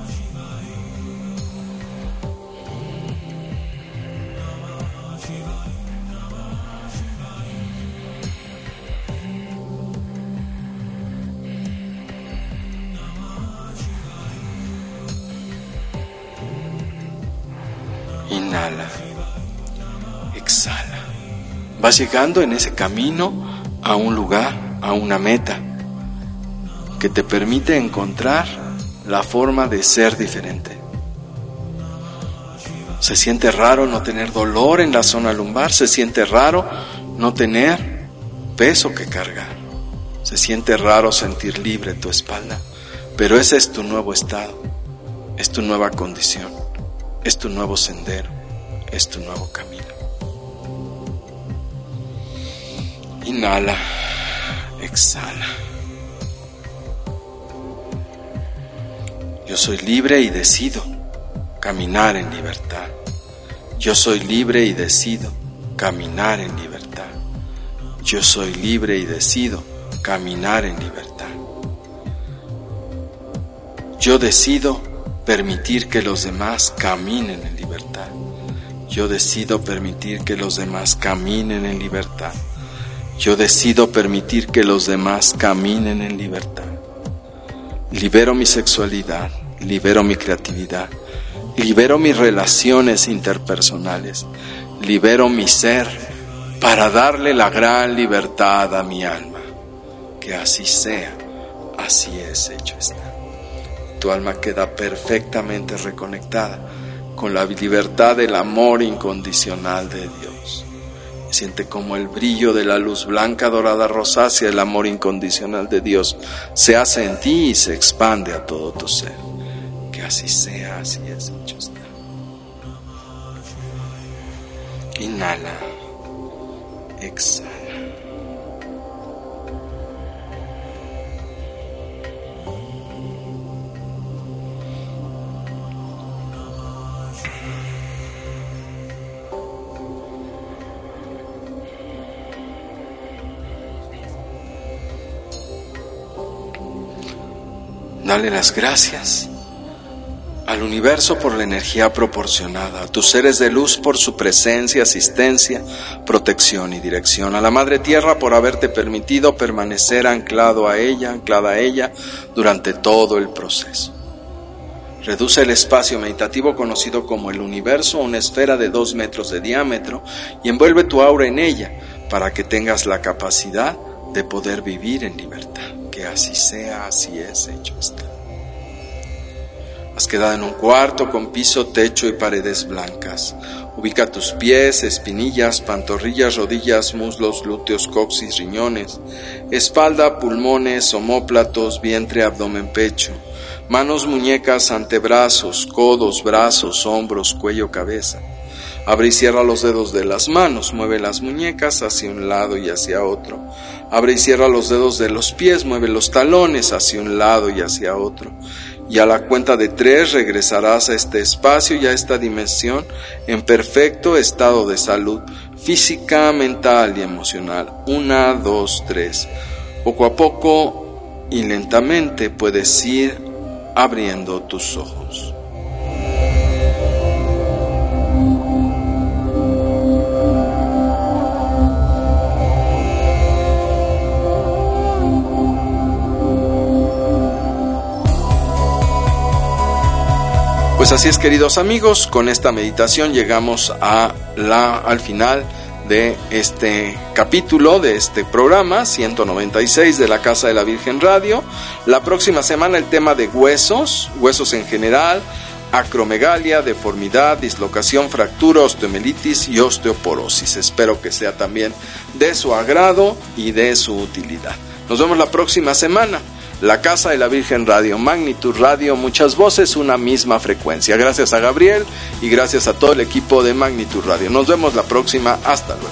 Speaker 3: Inhala, exhala. Vas llegando en ese camino a un lugar, a una meta, que te permite encontrar la forma de ser diferente. Se siente raro no tener dolor en la zona lumbar, se siente raro no tener peso que cargar, se siente raro sentir libre tu espalda, pero ese es tu nuevo estado, es tu nueva condición, es tu nuevo sendero, es tu nuevo camino. Inhala, exhala. Yo soy libre y decido caminar en libertad. Yo soy libre y decido caminar en libertad. Yo soy libre y decido caminar en libertad. Yo decido permitir que los demás caminen en libertad. Yo decido permitir que los demás caminen en libertad. Yo decido permitir que los demás caminen en libertad. Libero mi sexualidad, libero mi creatividad, libero mis relaciones interpersonales, libero mi ser para darle la gran libertad a mi alma. Que así sea, así es, hecho está. Tu alma queda perfectamente reconectada con la libertad del amor incondicional de Dios. Siente como el brillo de la luz blanca, dorada, rosácea, el amor incondicional de Dios se hace en ti y se expande a todo tu ser. Que así sea, así es, hecho está. Inhala, exhala. Dale las gracias al universo por la energía proporcionada, a tus seres de luz por su presencia, asistencia, protección y dirección, a la Madre Tierra por haberte permitido permanecer anclada a ella durante todo el proceso. Reduce el espacio meditativo conocido como el universo a una esfera de 2 metros de diámetro y envuelve tu aura en ella para que tengas la capacidad de poder vivir en libertad. Que así sea, así es, hecho está. Has quedado en un cuarto con piso, techo y paredes blancas. Ubica tus pies, espinillas, pantorrillas, rodillas, muslos, glúteos, coxis, riñones, espalda, pulmones, omóplatos, vientre, abdomen, pecho, manos, muñecas, antebrazos, codos, brazos, hombros, cuello, cabeza. Abre y cierra los dedos de las manos, mueve las muñecas hacia un lado y hacia otro. Abre y cierra los dedos de los pies, mueve los talones hacia un lado y hacia otro. Y a la cuenta de 3 regresarás a este espacio y a esta dimensión en perfecto estado de salud física, mental y emocional. 1, 2, 3. Poco a poco y lentamente puedes ir abriendo tus ojos. Pues así es, queridos amigos, con esta meditación llegamos al final de este capítulo, de este programa 196 de la Casa de la Virgen Radio. La próxima semana el tema de huesos en general, acromegalia, deformidad, dislocación, fractura, osteomielitis y osteoporosis. Espero que sea también de su agrado y de su utilidad. Nos vemos la próxima semana. La Casa de la Virgen Radio, Magnitud Radio, muchas voces, una misma frecuencia. Gracias a Gabriel y gracias a todo el equipo de Magnitud Radio. Nos vemos la próxima. Hasta luego.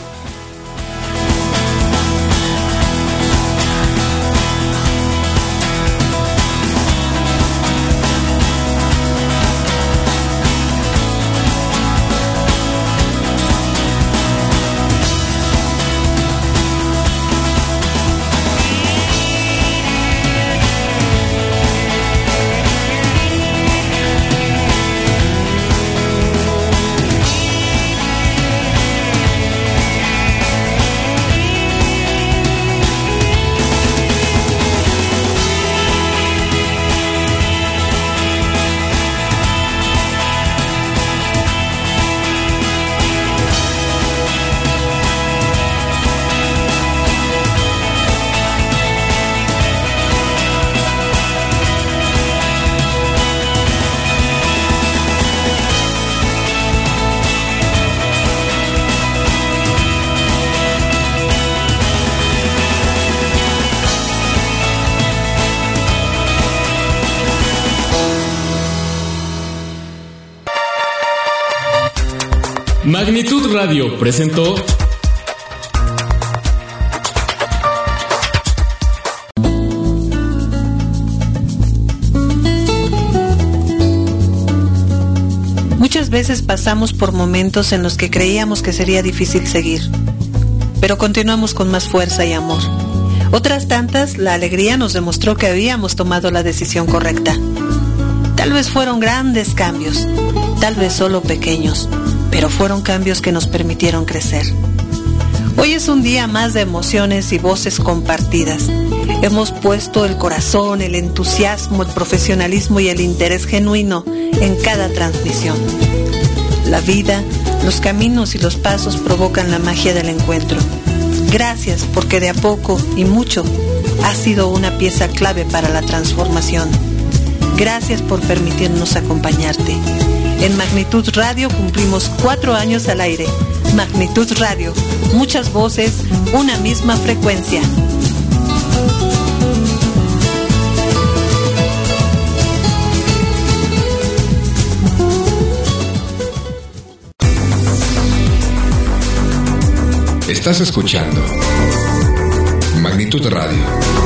Speaker 15: Magnitud Radio presentó
Speaker 11: Muchas veces pasamos por momentos en los que creíamos que sería difícil seguir, pero continuamos con más fuerza y amor. Otras tantas, la alegría nos demostró que habíamos tomado la decisión correcta. Tal vez fueron grandes cambios, tal vez solo pequeños, pero fueron cambios que nos permitieron crecer. Hoy es un día más de emociones y voces compartidas. Hemos puesto el corazón, el entusiasmo, el profesionalismo y el interés genuino en cada transmisión. La vida, los caminos y los pasos provocan la magia del encuentro. Gracias porque de a poco y mucho has sido una pieza clave para la transformación. Gracias por permitirnos acompañarte. En Magnitud Radio cumplimos 4 años al aire. Magnitud Radio, muchas voces, una misma frecuencia.
Speaker 7: Estás escuchando Magnitud Radio.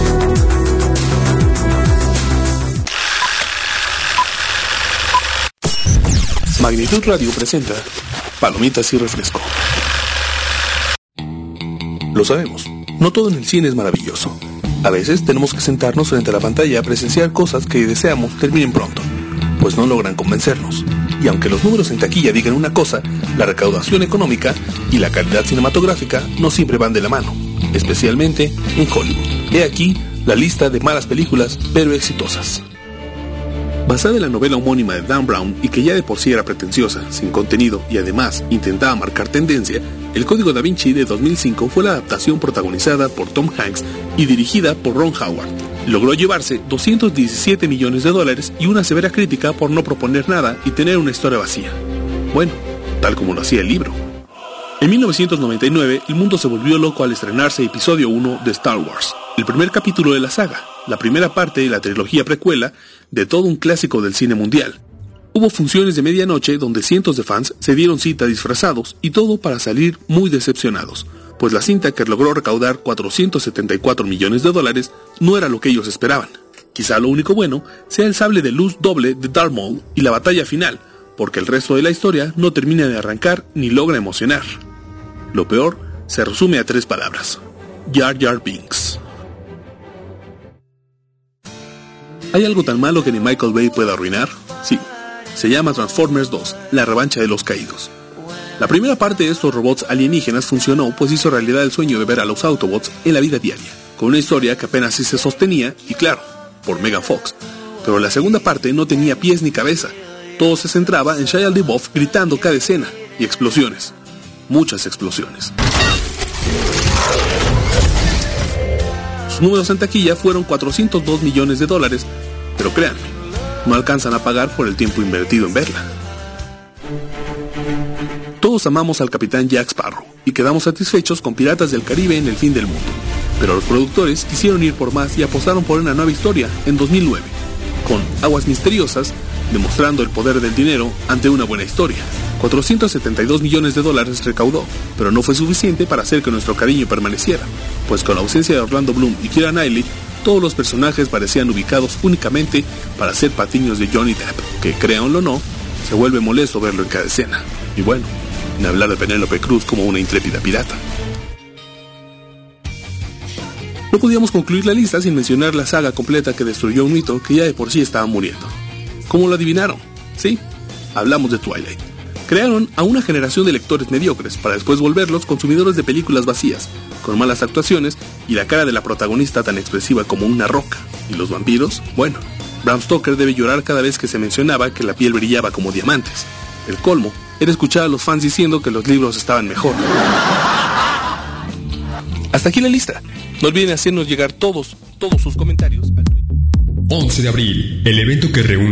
Speaker 14: Magnitud Radio presenta Palomitas y Refresco. Lo sabemos, no todo en el cine es maravilloso. A veces tenemos que sentarnos frente a la pantalla a presenciar cosas que deseamos terminen pronto, pues no logran convencernos. Y aunque los números en taquilla digan una cosa, la recaudación económica y la calidad cinematográfica no siempre van de la mano, especialmente en Hollywood. He aquí la lista de malas películas, pero exitosas. Basada en la novela homónima de Dan Brown y que ya de por sí era pretenciosa, sin contenido y además intentaba marcar tendencia, El Código Da Vinci de 2005 fue la adaptación protagonizada por Tom Hanks y dirigida por Ron Howard. Logró llevarse $217 millones y una severa crítica por no proponer nada y tener una historia vacía. Bueno, tal como lo hacía el libro. En 1999, el mundo se volvió loco al estrenarse episodio 1 de Star Wars, el primer capítulo de la saga, la primera parte de la trilogía precuela de todo un clásico del cine mundial. Hubo funciones de medianoche donde cientos de fans se dieron cita disfrazados y todo para salir muy decepcionados, pues la cinta, que logró recaudar $474 millones, no era lo que ellos esperaban. Quizá lo único bueno sea el sable de luz doble de Darth Maul y la batalla final, porque el resto de la historia no termina de arrancar ni logra emocionar. Lo peor se resume a 3 palabras: Jar Jar Binks. ¿Hay algo tan malo que ni Michael Bay pueda arruinar? Sí. Se llama Transformers 2, la revancha de los caídos. La primera parte de estos robots alienígenas funcionó, pues hizo realidad el sueño de ver a los Autobots en la vida diaria, con una historia que apenas sí se sostenía, y claro, por Megan Fox. Pero la segunda parte no tenía pies ni cabeza. Todo se centraba en Shia LaBeouf gritando cada escena, y explosiones. Muchas explosiones. Sus números en taquilla fueron $402 millones, pero créanme, no alcanzan a pagar por el tiempo invertido en verla. Todos amamos al capitán Jack Sparrow y quedamos satisfechos con Piratas del Caribe en el fin del mundo, pero los productores quisieron ir por más y apostaron por una nueva historia en 2009, con Aguas Misteriosas, demostrando el poder del dinero ante una buena historia. $472 millones recaudó, pero no fue suficiente para hacer que nuestro cariño permaneciera, pues con la ausencia de Orlando Bloom y Keira Knightley, todos los personajes parecían ubicados únicamente para ser patiños de Johnny Depp, que, créanlo o no, se vuelve molesto verlo en cada escena. Y bueno, ni hablar de Penélope Cruz como una intrépida pirata. No podíamos concluir la lista sin mencionar la saga completa que destruyó un mito que ya de por sí estaba muriendo. ¿Cómo lo adivinaron? Sí, hablamos de Twilight. Crearon a una generación de lectores mediocres para después volverlos consumidores de películas vacías, con malas actuaciones y la cara de la protagonista tan expresiva como una roca. ¿Y los vampiros? Bueno, Bram Stoker debe llorar cada vez que se mencionaba que la piel brillaba como diamantes. El colmo era escuchar a los fans diciendo que los libros estaban mejor. Hasta aquí la lista. No olviden hacernos llegar todos sus comentarios al Twitter.
Speaker 1: 11 de abril, el evento que reúne